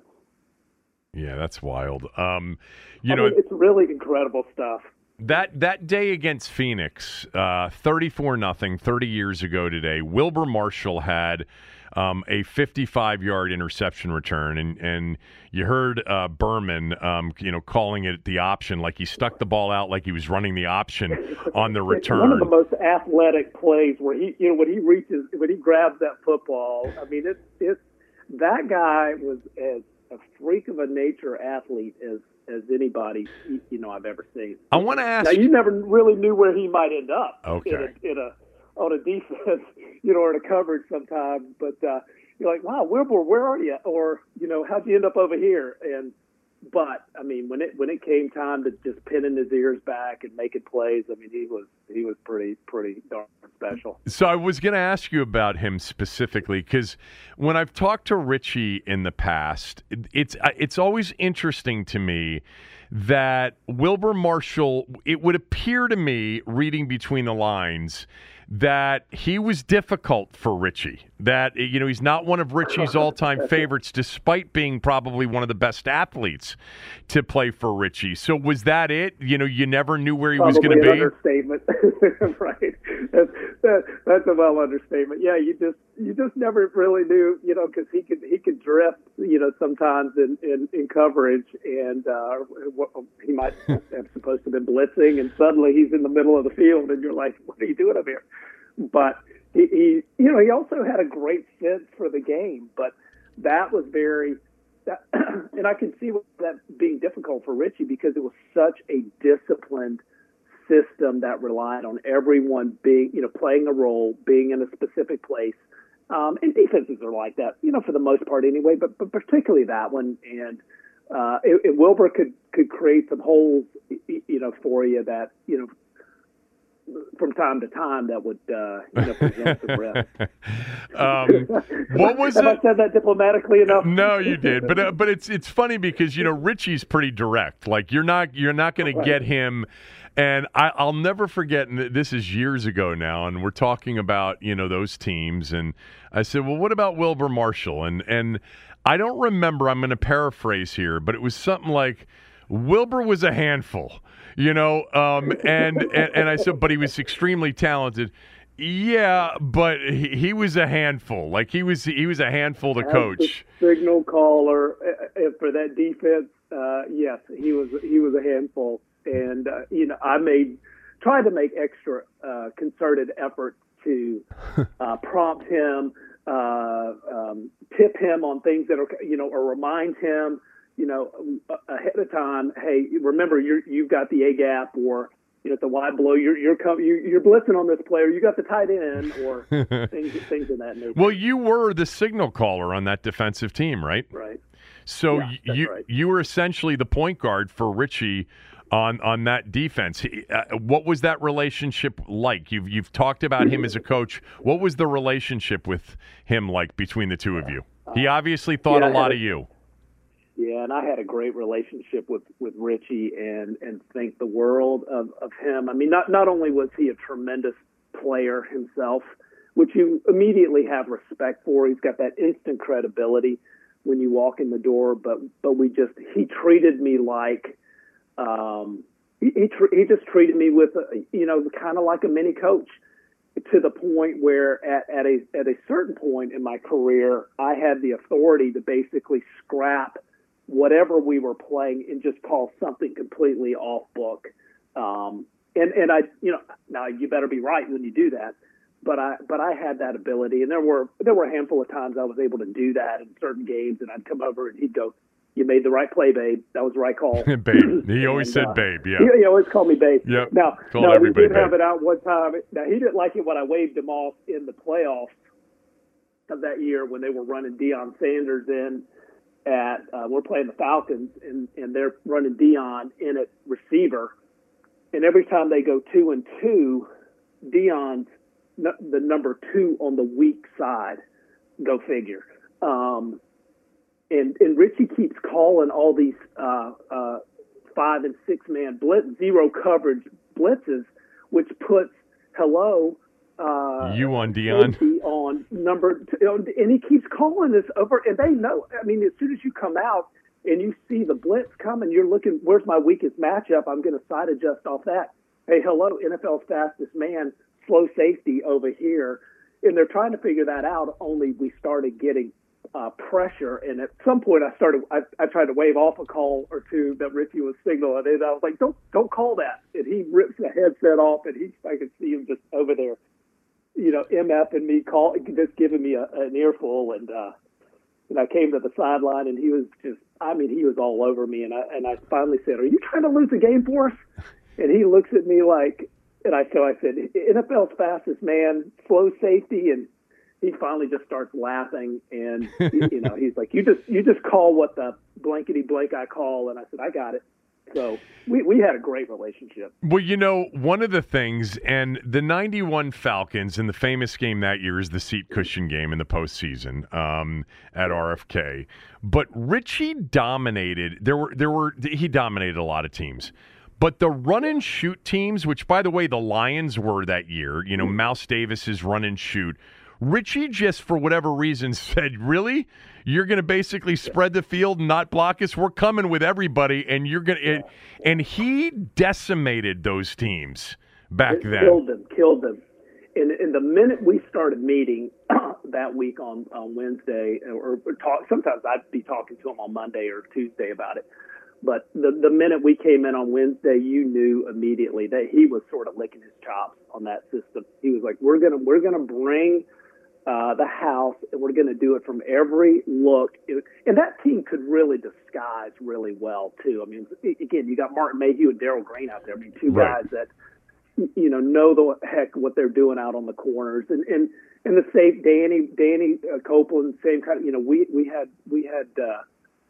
C: Yeah, that's wild. Um, you
G: I
C: know,
G: mean, it's really incredible stuff.
C: That that day against Phoenix, uh, thirty-four nothing, thirty years ago today, Wilber Marshall had um, a fifty-five-yard interception return, and and you heard uh, Berman, um, you know, calling it the option, like he stuck the ball out like he was running the option on the return.
G: One of the most athletic plays where he, you know, when he reaches, when he grabs that football. I mean, it's it's that guy was as a freak of a nature athlete as as anybody you know I've ever seen.
C: I want to ask.
G: Now, you never really knew where he might end up.
C: Okay.
G: In a, in a on a defense, you know, or in a coverage sometimes. But uh, you're like, wow, Wilbur, where are you? Or you know, how'd you end up over here? And but I mean, when it when it came time to just pinning his ears back and making plays, I mean, he was he was pretty pretty darn special.
C: So I was going to ask you about him specifically because when I've talked to Richie in the past, it, it's it's always interesting to me that Wilber Marshall, it would appear to me, reading between the lines, that he was difficult for Richie. That, you know, he's not one of Richie's all-time favorites, despite being probably one of the best athletes to play for Richie. So was that it? You know, you never knew where he
G: Probably
C: was going to be?
G: Understatement, right? That's, that, that's a well understatement. Yeah, you just you just never really knew, you know, because he could he could drift, you know, sometimes in, in, in coverage, and uh, he might have supposed to have been blitzing, and suddenly he's in the middle of the field, and you're like, what are you doing up here? But he, he, you know, he also had a great sense for the game. But that was very, that, and I can see that being difficult for Richie because it was such a disciplined system that relied on everyone being, you know, playing a role, being in a specific place. Um, and defenses are like that, you know, for the most part anyway. But but particularly that one, and uh, it, it Wilber could could create some holes, you know, for you that you know. From time to time, that would uh, you know, present some risk.
C: um, what was
G: Have
C: it?
G: I said that diplomatically enough?
C: No, you did, but uh, but it's it's funny because you know Richie's pretty direct. Like you're not you're not going
G: Right.
C: to get him. And I, I'll never forget. And this is years ago now, and we're talking about you know those teams. And I said, well, what about Wilber Marshall? And and I don't remember. I'm going to paraphrase here, but it was something like Wilber was a handful. You know, um, and, and and I said, but he was extremely talented. Yeah, but he, he was a handful. Like he was, he was a handful to
G: As
C: coach.
G: the signal caller uh, for that defense, uh, yes, he was. He was a handful, and uh, you know, I made tried to make extra uh, concerted effort to uh, prompt him, uh, um, tip him on things that are, you know, or remind him. You know, ahead of time. Hey, remember you're you've got the A gap, or you know, at the wide below. You're you're com- you're, you're blitzing on this player. You got the tight end, or things things in that nature.
C: Well, you were the signal caller on that defensive team, right?
G: Right.
C: So
G: Yeah, that's
C: you
G: right.
C: you were essentially the point guard for Richie on on that defense. He, uh, what was that relationship like? You've you've talked about him as a coach. What was the relationship with him like between the two of you? He obviously thought
G: yeah,
C: a lot
G: I-
C: of you.
G: Yeah, and I had a great relationship with, with Richie and, and think the world of, of him. I mean, not not only was he a tremendous player himself, which you immediately have respect for. He's got that instant credibility when you walk in the door, but but we just he treated me like um, he he, tr- he just treated me with a, you know kind of like a mini coach. To the point where at, at a at a certain point in my career, I had the authority to basically scrap whatever we were playing and just call something completely off book. Um, and, and I, you know, now you better be right when you do that. But I, but I had that ability, and there were there were a handful of times I was able to do that in certain games, and I'd come over and he'd go, You made the right play, babe. That was the right call.
C: Babe. He always
G: and,
C: said
G: uh,
C: babe, yeah.
G: He, he always called me babe.
C: Yep.
G: Now,
C: Called
G: now we
C: everybody
G: did have
C: babe.
G: it out one time. Now, he didn't like it when I waved him off in the playoffs of that year when they were running Deion Sanders in at uh, we're playing the Falcons, and, and they're running Deion in at receiver. And every time they go two and two, Deion's n- the number two on the weak side. Go figure. Um, and and Richie keeps calling all these uh, uh, five and six man blitz, zero coverage blitzes, which puts hello. Uh,
C: you on Deion
G: on number two, and he keeps calling this over, and they know. I mean, as soon as you come out and you see the blitz coming, you're looking, where's my weakest matchup? I'm going to side adjust off that. Hey, hello, N F L's fastest man, slow safety over here, and they're trying to figure that out. Only we started getting uh, pressure, and at some point, I started. I, I tried to wave off a call or two that Richie was signaling, and I was like, "Don't, don't call that!" And he rips the headset off, and he, I could see him just over there. You know, M F and me call just giving me a, an earful, and uh, and I came to the sideline, and he was just, I mean, he was all over me, and I and I finally said, "Are you trying to lose the game for us?" And he looks at me like, and I so I said, "N F L's fastest man, slow safety," and he finally just starts laughing, and you know, he's like, "You just you just call what the blankety blank I call," and I said, "I got it." So we, we had a great relationship.
C: Well, you know, one of the things, and the ninety-one Falcons, and the famous game that year is the seat cushion game in the postseason um, at R F K. But Richie dominated. There were there were he dominated a lot of teams. But the run and shoot teams, which by the way the Lions were that year, you know, Mouse Davis's run and shoot. Richie just, for whatever reason, said, really? You're going to basically spread the field and not block us? We're coming with everybody, and you're going to – and he decimated those teams back
G: it
C: then.
G: Killed them, killed them. And, and the minute we started meeting that week on, on Wednesday, or, or talk, sometimes I'd be talking to him on Monday or Tuesday about it, but the, the minute we came in on Wednesday, you knew immediately that he was sort of licking his chops on that system. He was like, we're going to we're gonna bring – Uh, the house, and we're going to do it from every look. It, and that team could really disguise really well, too. I mean, again, you got Martin Mayhew and Darrell Green out there. I mean, two
C: right.
G: guys that, you know, know the heck what they're doing out on the corners. And and, and the safe Danny, Danny uh, Copeland, same kind of, you know, we, we had, we had uh,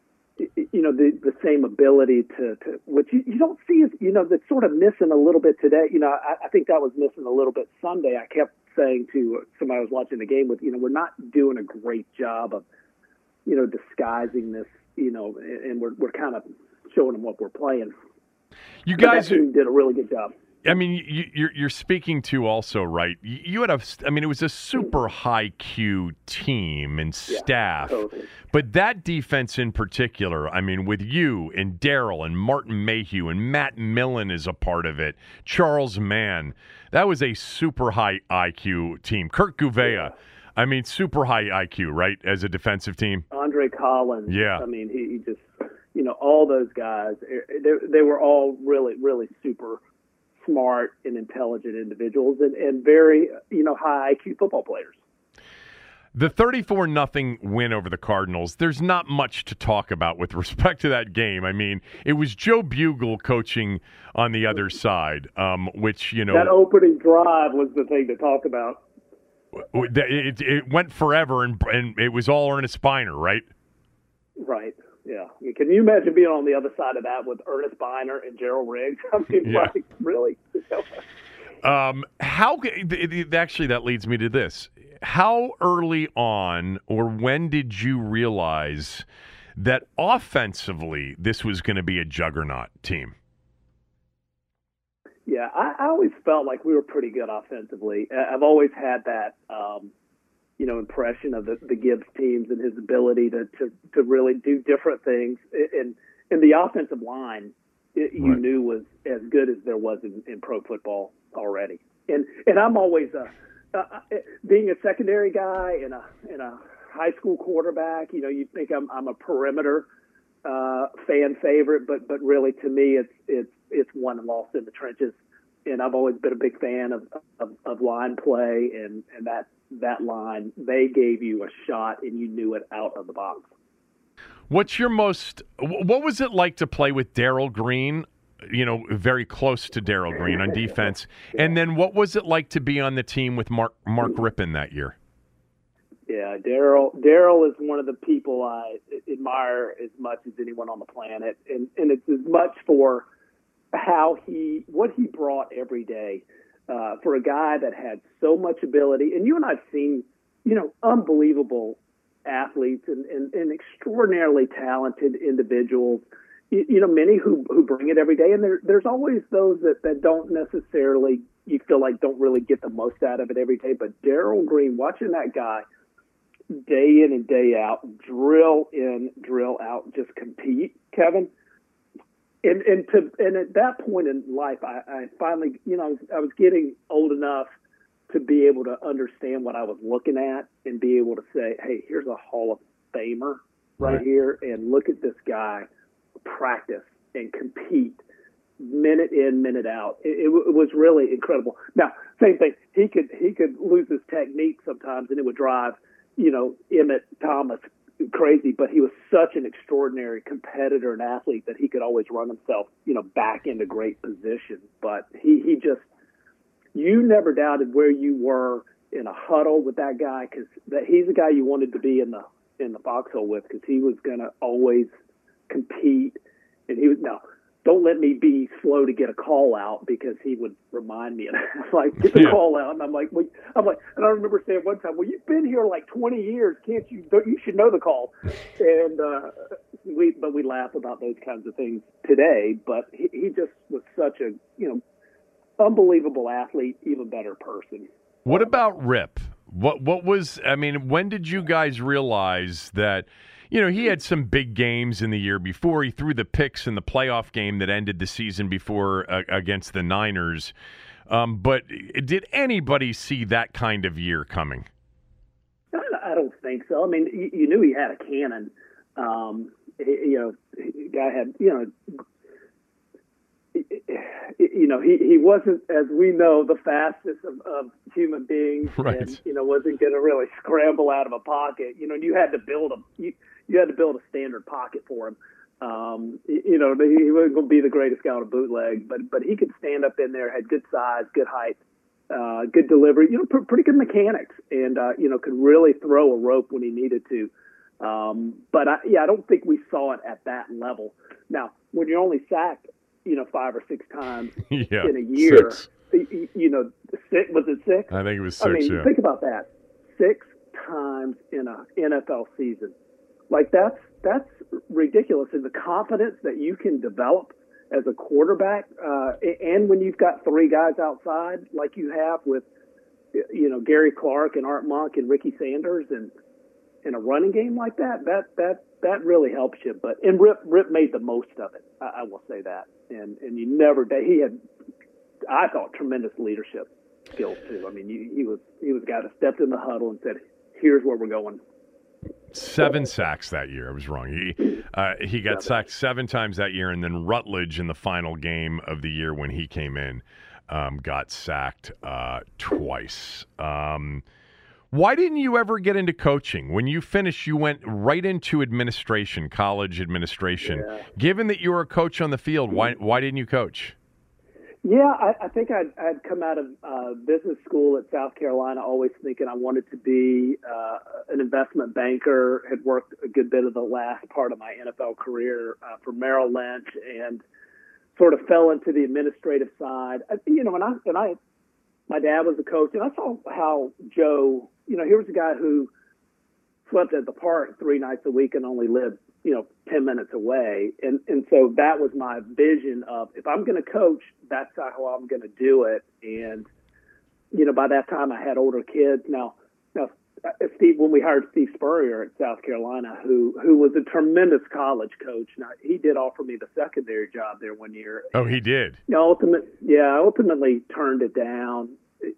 G: you know, the, the same ability to, to which you, you don't see, is, you know, that's sort of missing a little bit today. You know, I, I think that was missing a little bit Sunday. I kept saying to somebody I was watching the game with, you know, we're not doing a great job of, you know, disguising this, you know, and we're we're kind of showing them what we're playing.
C: You guys
G: are, did a really good job.
C: I mean, you, you're you're speaking to also, right? You had a, I mean, it was a super high Q team and staff,
G: yeah, totally.
C: But that defense in particular, I mean, with you and Darrell and Martin Mayhew and Matt Millen is a part of it. Charles Mann, that was a super high I Q team. Kurt Gouveia, yeah. I mean, super high I Q, right, as a defensive team.
G: Andre Collins,
C: yeah.
G: I mean, he, he just, you know, all those guys, they, they were all really, really super smart and intelligent individuals, and, and very, you know, high I Q football players.
C: The thirty-four nothing win over the Cardinals, there's not much to talk about with respect to that game. I mean, it was Joe Bugle coaching on the other side, um, which, you know.
G: That opening drive was the thing to talk about.
C: It, it went forever, and, and it was all Ernest Biner, right?
G: Right. Yeah. I mean, can you imagine being on the other side of that with Ernest Biner and Gerald Riggs? I mean,
C: yeah.
G: like, really?
C: um, how actually that leads me to this. How early on, or when did you realize that offensively this was going to be a juggernaut team?
G: Yeah, I, I always felt like we were pretty good offensively. I've always had that, um, you know, impression of the, the Gibbs teams and his ability to, to, to really do different things. And, and the offensive line, it, you
C: right.
G: knew was as good as there was in, in pro football already. And and I'm always a uh, being a secondary guy and a and a high school quarterback. You know, you think I'm I'm a perimeter uh, fan favorite, but but really to me it's it's it's won and lost in the trenches. And I've always been a big fan of of, of line play, and, and that that line, they gave you a shot and you knew it out of the box.
C: What's your most? What was it like to play with Darrell Green? You know, very close to Darrell Green on defense, and then what was it like to be on the team with Mark Mark Rypien that year?
G: Yeah, Darrell. Darrell is one of the people I admire as much as anyone on the planet, and and it's as much for how he, what he brought every day, uh, for a guy that had so much ability. And you and I've seen, you know, unbelievable athletes and, and, and extraordinarily talented individuals. You, you know, many who who bring it every day, and there there's always those that that don't necessarily, you feel like don't really get the most out of it every day. But Darrell Green, watching that guy day in and day out, drill in, drill out, just compete, Kevin. And and to and at that point in life, I, I finally, you know, I was, I was getting old enough to be able to understand what I was looking at and be able to say, hey, here's a Hall of Famer right, right. here, and look at this guy practice and compete minute in, minute out. It, it, it was really incredible. Now, same thing. He could he could lose his technique sometimes, and it would drive, you know, Emmett Thomas crazy, but he was such an extraordinary competitor and athlete that he could always run himself, you know, back into great position. But he, he just, you never doubted where you were in a huddle with that guy, because that he's the guy you wanted to be in the in the foxhole with, because he was going to always compete. And he was, no, don't let me be slow to get a call out, because he would remind me, and like, get the yeah. call out. And I'm like, well, I'm like, and I remember saying one time, well, you've been here like twenty years. Can't you, you should know the call. And, uh, we, but we laugh about those kinds of things today, but he, he just was such a, you know, unbelievable athlete, even better person.
C: What about Rip? What, what was, I mean, when did you guys realize that, you know, he had some big games in the year before. He threw the picks in the playoff game that ended the season before uh, against the Niners. Um, but did anybody see that kind of year coming?
G: I don't think so. I mean, you, you knew he had a cannon. Um, he, you know, the guy had, you know, you know, he, he wasn't, as we know, the fastest of, of human beings,
C: right.
G: and, you know, wasn't going to really scramble out of a pocket. You know, you had to build a, you, you had to build a standard pocket for him. Um, you know, he wasn't going to be the greatest guy on a bootleg, but but he could stand up in there, had good size, good height, uh, good delivery, you know, pr- pretty good mechanics, and, uh, you know, could really throw a rope when he needed to. Um, but, I, yeah, I don't think we saw it at that level. Now, when you're only sacked, you know, five or six times
C: yeah,
G: in a year,
C: six.
G: you, you know, six, was it six?
C: I think it was six,
G: I mean,
C: yeah.
G: think about that. Six times in a N F L season. Like, that's that's ridiculous. And the confidence that you can develop as a quarterback, uh, and when you've got three guys outside like you have with, you know, Gary Clark and Art Monk and Ricky Sanders, and in a running game like that, that that that really helps you. But and Rip Rip made the most of it. I, I will say that. And and you never he had, I thought, tremendous leadership skills too. I mean, he, he was he was a guy that stepped in the huddle and said, "Here's where we're going."
C: Seven sacks that year. I was wrong. He uh, he got sacked seven times that year, and then Rutledge in the final game of the year when he came in um, got sacked uh, twice. Um, why didn't you ever get into coaching? When you finished, you went right into administration, college administration.
G: Yeah.
C: Given that you were a coach on the field, why why didn't you coach?
G: Yeah, I, I think I'd, I'd come out of uh, business school at South Carolina always thinking I wanted to be uh, an investment banker, had worked a good bit of the last part of my N F L career uh, for Merrill Lynch, and sort of fell into the administrative side. I, you know, and I, and I, my dad was a coach, and I saw how Joe, you know, here was a guy who slept at the park three nights a week and only lived, you know, ten minutes away. And, and so that was my vision of, if I'm going to coach, that's how I'm going to do it. And, you know, by that time I had older kids. Now, now Steve, when we hired Steve Spurrier at South Carolina, who, who was a tremendous college coach. Now, he did offer me the secondary job there one year.
C: Oh, he did?
G: You know, ultimate, yeah, I ultimately turned it down,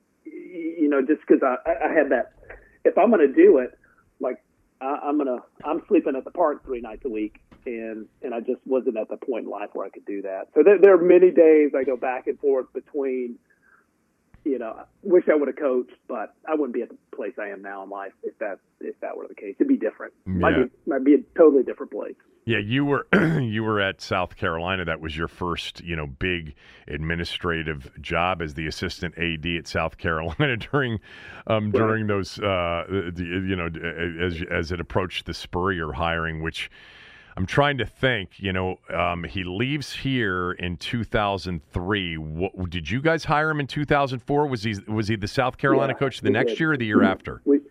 G: you know, just because I, I had that, if I'm going to do it, like, I, I'm going to, I'm sleeping at the park three nights a week. And, and I just wasn't at the point in life where I could do that. So there, there are many days I go back and forth between you know, wish I would have coached, but I wouldn't be at the place I am now in life if that if that were the case. It'd be different.
C: Yeah.
G: Might be, might be a totally different place.
C: Yeah, you were you were at South Carolina. That was your first, you know, big administrative job as the assistant A D at South Carolina during um, during those, uh, the, you know, as as it approached the Spurrier hiring, which I'm trying to think. You know, um, he leaves here in two thousand three. What, did you guys hire him in two thousand four? Was he was he the South Carolina
G: yeah,
C: coach the next did. year or the year after?
G: We,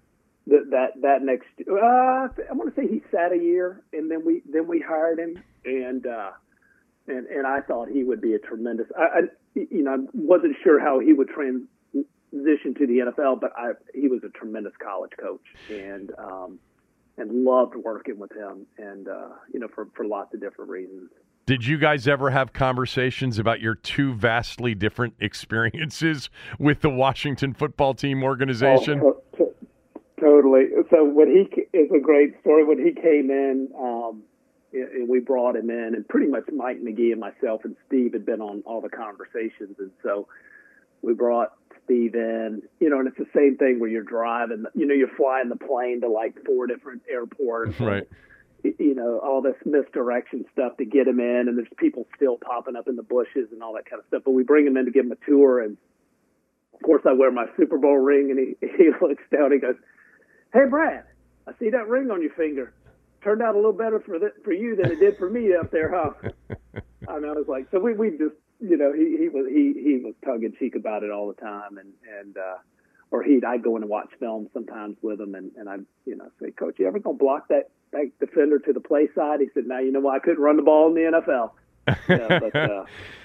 G: That that next, uh, I want to say he sat a year, and then we then we hired him, and uh, and and I thought he would be a tremendous. I, I you know I wasn't sure how he would transition to the N F L, but I he was a tremendous college coach, and um, and loved working with him, and uh, you know for for lots of different reasons.
C: Did you guys ever have conversations about your two vastly different experiences with the Washington football team organization?
G: Oh, oh, Totally. So when he is a great story. When he came in, um, and we brought him in, and pretty much Mike McGee and myself and Steve had been on all the conversations, and so we brought Steve in. You know, and it's the same thing where you're driving. You know, you're flying the plane to like four different airports,
C: right?
G: And, you know, all this misdirection stuff to get him in, and there's people still popping up in the bushes and all that kind of stuff. But we bring him in to give him a tour, and of course I wear my Super Bowl ring, and he he looks down, he goes, "Hey, Brad, I see that ring on your finger. Turned out a little better for the, for you than it did for me up there, huh?" I mean, I was like, so we, we just, you know, he, he was he, he was tongue in cheek about it all the time, and and uh, or he'd I'd go in and watch film sometimes with him, and and I'd you know say, "Coach, you ever gonna block that, that defender to the play side?" He said, "Now you know why I couldn't run the ball in the N F L." Yeah, but, uh,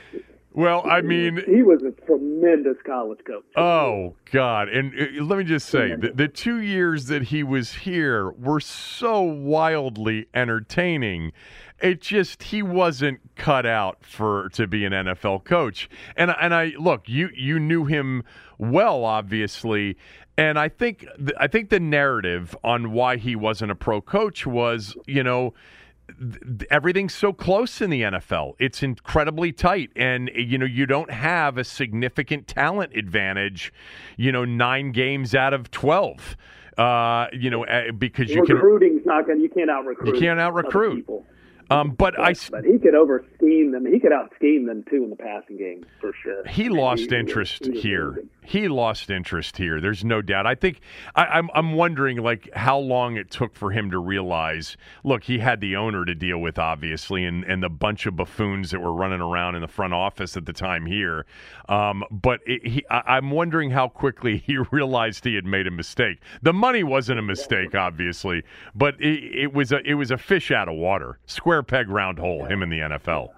C: Well, I mean,
G: he was a tremendous college coach.
C: Oh, God. And uh, let me just say, the, the two years that he was here were so wildly entertaining. It just, he wasn't cut out for to be an N F L coach. And and I look, you you knew him well, obviously. And I think I think the narrative on why he wasn't a pro coach was, you know, everything's so close in the N F L. It's incredibly tight, and you know you don't have a significant talent advantage. You know, nine games out of twelve. Uh, you know, because you can
G: recruiting's not going. You can't out recruit.
C: You can't out recruit. Um, but,
G: but
C: I.
G: But he could over scheme them. He could out scheme them too in the passing game for sure.
C: He lost he, interest he, he here. Amazing. He lost interest here. There's no doubt. I think I, I'm I'm wondering like how long it took for him to realize. Look, he had the owner to deal with, obviously, and and the bunch of buffoons that were running around in the front office at the time here. Um, but it, he, I, I'm wondering how quickly he realized he had made a mistake. The money wasn't a mistake, obviously, but it, it was a it was a fish out of water. Square peg, round hole. Him in the N F L.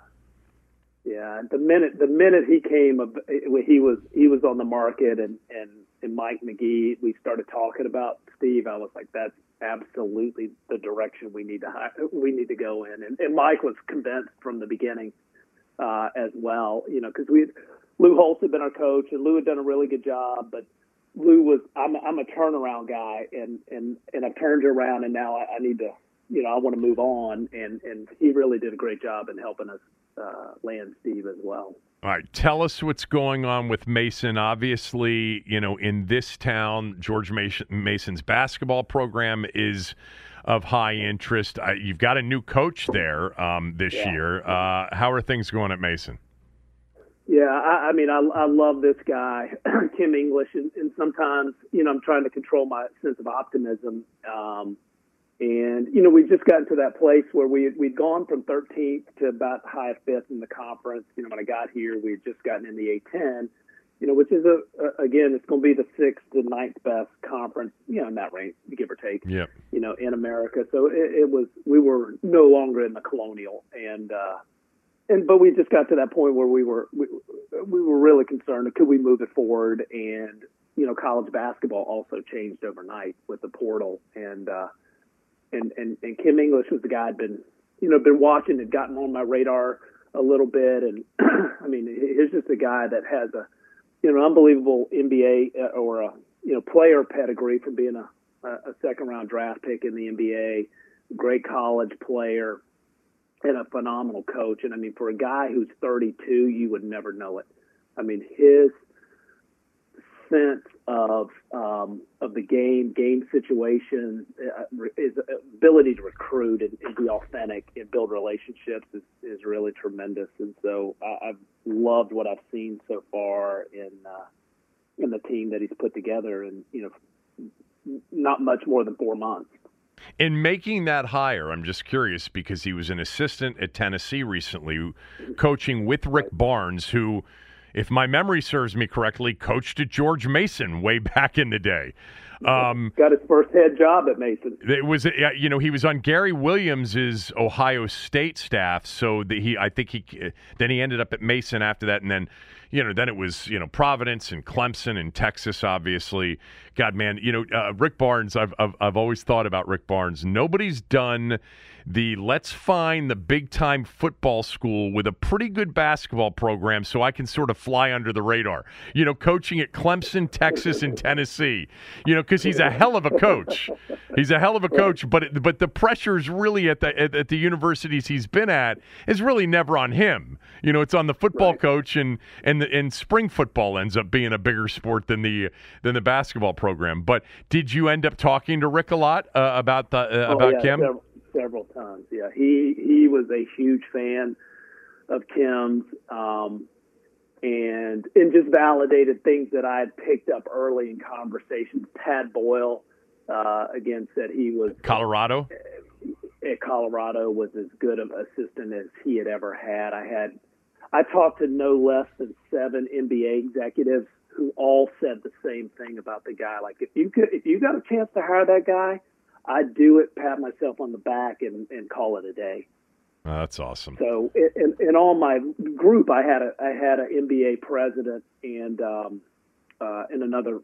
G: Yeah, the minute the minute he came, he was he was on the market, and, and, and Mike McGee. We started talking about Steve. I was like, that's absolutely the direction we need to hire, we need to go in. And, and Mike was convinced from the beginning uh, as well. You know, because we Lou Holtz had been our coach, and Lou had done a really good job. But Lou was I'm I'm a turnaround guy, and and, and I've turned around, and now I, I need to. You know, I want to move on, and, and he really did a great job in helping us uh, land Steve as well.
C: All right, tell us what's going on with Mason. Obviously, you know, in this town, George Mason's basketball program is of high interest. I, you've got a new coach there um, this
G: yeah.
C: year. Uh, how are things going at Mason?
G: Yeah, I, I mean, I, I love this guy, Kim English, and, and sometimes, you know, I'm trying to control my sense of optimism. Um, And, you know, we've just gotten to that place where we, we'd gone from thirteenth to about high fifth in the conference. You know, when I got here, we had just gotten in the A ten, you know, which is, a, a again, it's going to be the sixth to ninth best conference, you know, in that range, give or take,
C: yep.
G: you know, in America. So it, it was, we were no longer in the colonial. And, uh, and, but we just got to that point where we were, we, we were really concerned, could we move it forward? And, you know, college basketball also changed overnight with the portal. And, uh, And, and, and Kim English was the guy I'd been, you know, been watching, had gotten on my radar a little bit. And, I mean, he's just a guy that has a, you know, unbelievable N B A or a, you know, player pedigree from being a, a second-round draft pick in the N B A, great college player, and a phenomenal coach. And, I mean, for a guy who's thirty-two, you would never know it. I mean, his sense of um, of the game, game situation, uh, his ability to recruit and, and be authentic and build relationships is, is really tremendous. And so I, I've loved what I've seen so far in uh, in the team that he's put together, and you know, not much more than four months.
C: In making that hire, I'm just curious because he was an assistant at Tennessee recently, coaching with Rick Barnes, who, if my memory serves me correctly, coached at George Mason way back in the day. Um,
G: Got his first head job at Mason.
C: It was, you know, he was on Gary Williams's Ohio State staff, so the, he, I think he, then he ended up at Mason after that, and then, you know, then it was, you know, Providence and Clemson and Texas, obviously. God, man, you know, uh, Rick Barnes, I've, I've I've always thought about Rick Barnes. Nobody's done the let's find the big-time football school with a pretty good basketball program so I can sort of fly under the radar. You know, coaching at Clemson, Texas, and Tennessee. You know, because he's a hell of a coach. He's a hell of a coach, but it, but the pressure's really at the at, at the universities he's been at is really never on him. You know, it's on the football right. coach, and and the, and spring football ends up being a bigger sport than the than the basketball program. But did you end up talking to Rick a lot uh, about the uh,
G: oh,
C: about
G: yeah,
C: Kim?
G: Several, several times, yeah. He he was a huge fan of Kim's, um, and and just validated things that I had picked up early in conversations. Tad Boyle, uh, again, said he was
C: Colorado.
G: At Colorado was as good of an assistant as he had ever had. I had. I talked to no less than seven N B A executives who all said the same thing about the guy. Like, if you could, if you got a chance to hire that guy, I'd do it, pat myself on the back, and, and call it a day.
C: Oh, that's awesome.
G: So, in, in all my group, I had a I had an N B A president and um, uh, and another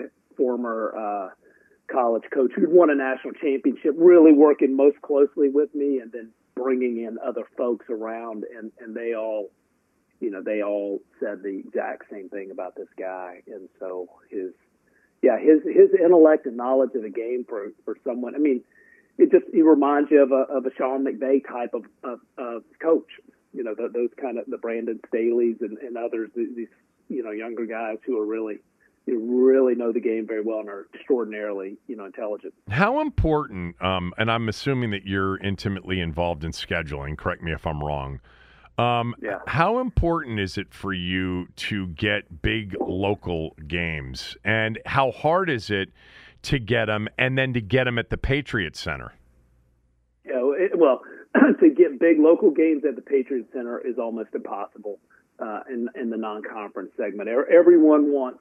G: former uh, college coach who'd won a national championship, really working most closely with me, and then bringing in other folks around, and, and they all. You know, they all said the exact same thing about this guy. And so his, yeah, his, his intellect and knowledge of the game for, for someone, I mean, it just, he reminds you of a, of a Sean McVay type of, of, of coach, you know, the, those kind of, the Brandon Staley's and, and others, these, you know, younger guys who are really, you really know the game very well and are extraordinarily, you know, intelligent.
C: How important, um, and I'm assuming that you're intimately involved in scheduling, correct me if I'm wrong, Um,
G: yeah.
C: How important is it for you to get big local games, and how hard is it to get them, and then to get them at the Patriot Center?
G: You know, it, well, to get big local games at the Patriot Center is almost impossible uh, in in the non-conference segment. Everyone wants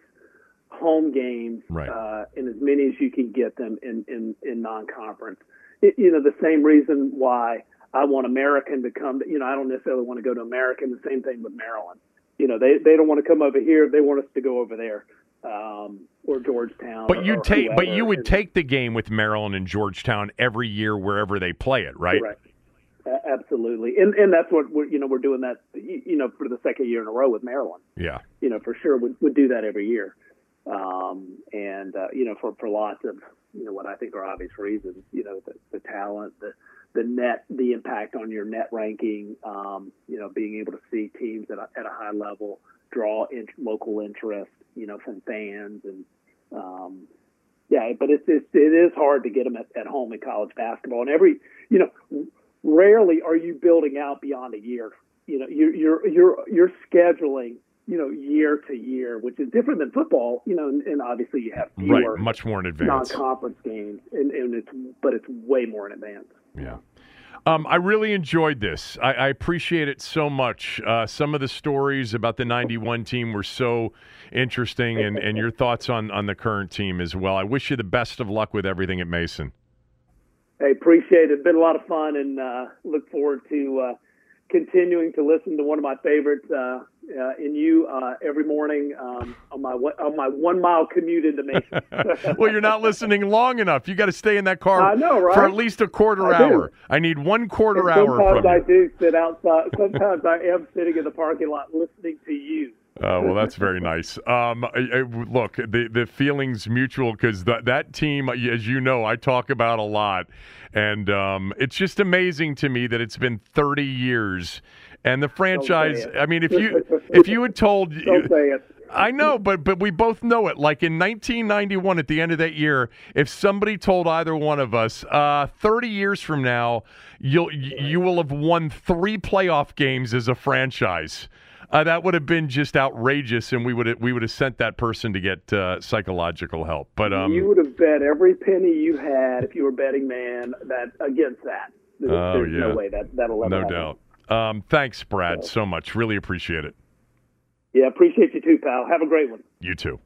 G: home games,
C: right.
G: uh, and as many as you can get them in in, in non-conference. It, you know, the same reason why I want American to come. You know, I don't necessarily want to go to American. The same thing with Maryland. You know, they they don't want to come over here. They want us to go over there, um, or Georgetown.
C: But you take,
G: whoever.
C: but you would take the game with Maryland and Georgetown every year wherever they play it, right?
G: Correct. Uh, absolutely, and and that's what we're, you know, we're doing that. You know, for the second year in a row with Maryland.
C: Yeah.
G: You know, for sure, would would do that every year, um, and uh, you know, for for lots of you know what I think are obvious reasons. You know, the, the talent, the the net, the impact on your net ranking, um, you know, being able to see teams at a, at a high level draw in, local interest, you know, from fans. And, um, yeah, but it's, it's, it is hard to get them at, at home in college basketball. And every, you know, rarely are you building out beyond a year. You know, you're, you're, you're, you're scheduling, you know, year to year, which is different than football, you know, and, and obviously you have fewer
C: right, much more in advance
G: non-conference games, and, and it's, but it's way more in advance.
C: Yeah. Um, I really enjoyed this. I, I appreciate it so much. Uh, some of the stories about the ninety-one team were so interesting, and, and your thoughts on, on the current team as well. I wish you the best of luck with everything at Mason.
G: I appreciate it. It's been a lot of fun, and uh, look forward to uh, continuing to listen to one of my favorites uh, uh, in you uh, every morning um, on my on my one mile commute into Mason.
C: Well, you're not listening long enough. You got to stay in that car
G: I know, right?
C: for at least a quarter
G: I
C: hour.
G: do.
C: I need one quarter
G: and
C: hour from
G: sometimes I
C: you.
G: do sit outside. Sometimes I am sitting in the parking lot listening to you.
C: Uh, well, that's very nice. Um, I, I, look, the the feeling's mutual because that that team, as you know, I talk about a lot, and um, it's just amazing to me that it's been thirty years, and the franchise. I mean, if you if you had told
G: Don't say it.
C: I know, but but we both know it. Like in nineteen ninety-one, at the end of that year, if somebody told either one of us, uh, thirty years from now, you'll you will have won three playoff games as a franchise, uh, that would have been just outrageous, and we would have, we would have sent that person to get uh, psychological help. But um,
G: you would have bet every penny you had if you were betting man that against that. There's,
C: oh
G: there's
C: yeah,
G: no way that that'll ever
C: no
G: happen.
C: doubt. Um, thanks, Brad, so much. Really appreciate it.
G: Yeah, appreciate you too, pal. Have a great one.
C: You too.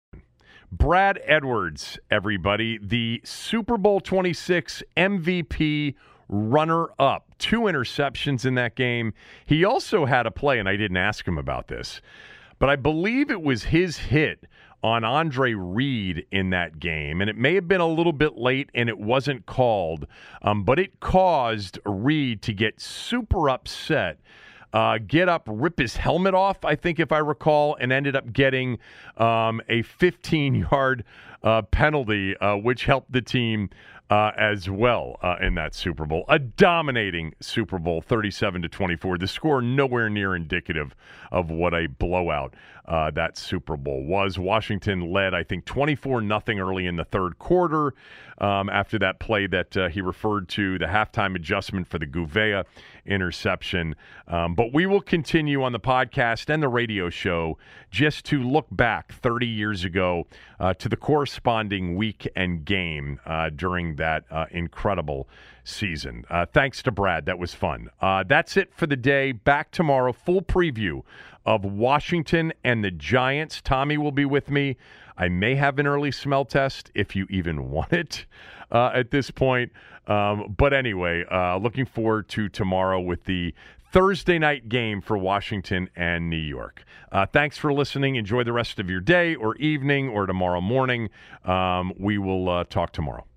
C: Brad Edwards, everybody, the Super Bowl twenty-six M V P runner-up. Two interceptions in that game. He also had a play, and I didn't ask him about this, but I believe it was his hit on Andre Reed in that game, and it may have been a little bit late and it wasn't called, um, but it caused Reed to get super upset, uh, get up, rip his helmet off, I think if I recall, and ended up getting um, a fifteen-yard uh, penalty, uh, which helped the team uh, as well uh, in that Super Bowl. A dominating Super Bowl, thirty-seven to twenty-four. The score nowhere near indicative of what a blowout uh, that Super Bowl was. Washington led, I think, twenty-four nothing early in the third quarter um, after that play that uh, he referred to, the halftime adjustment for the Gouveia interception. Um, but we will continue on the podcast and the radio show just to look back thirty years ago uh, to the corresponding week and game uh, during that uh, incredible season. Uh, thanks to Brad. That was fun. Uh, that's it for the day. Back tomorrow. Full preview of Washington and the Giants. Tommy will be with me. I may have an early smell test if you even want it uh, at this point. Um, but anyway, uh, looking forward to tomorrow with the Thursday night game for Washington and New York. Uh, thanks for listening. Enjoy the rest of your day or evening or tomorrow morning. Um, we will uh, talk tomorrow.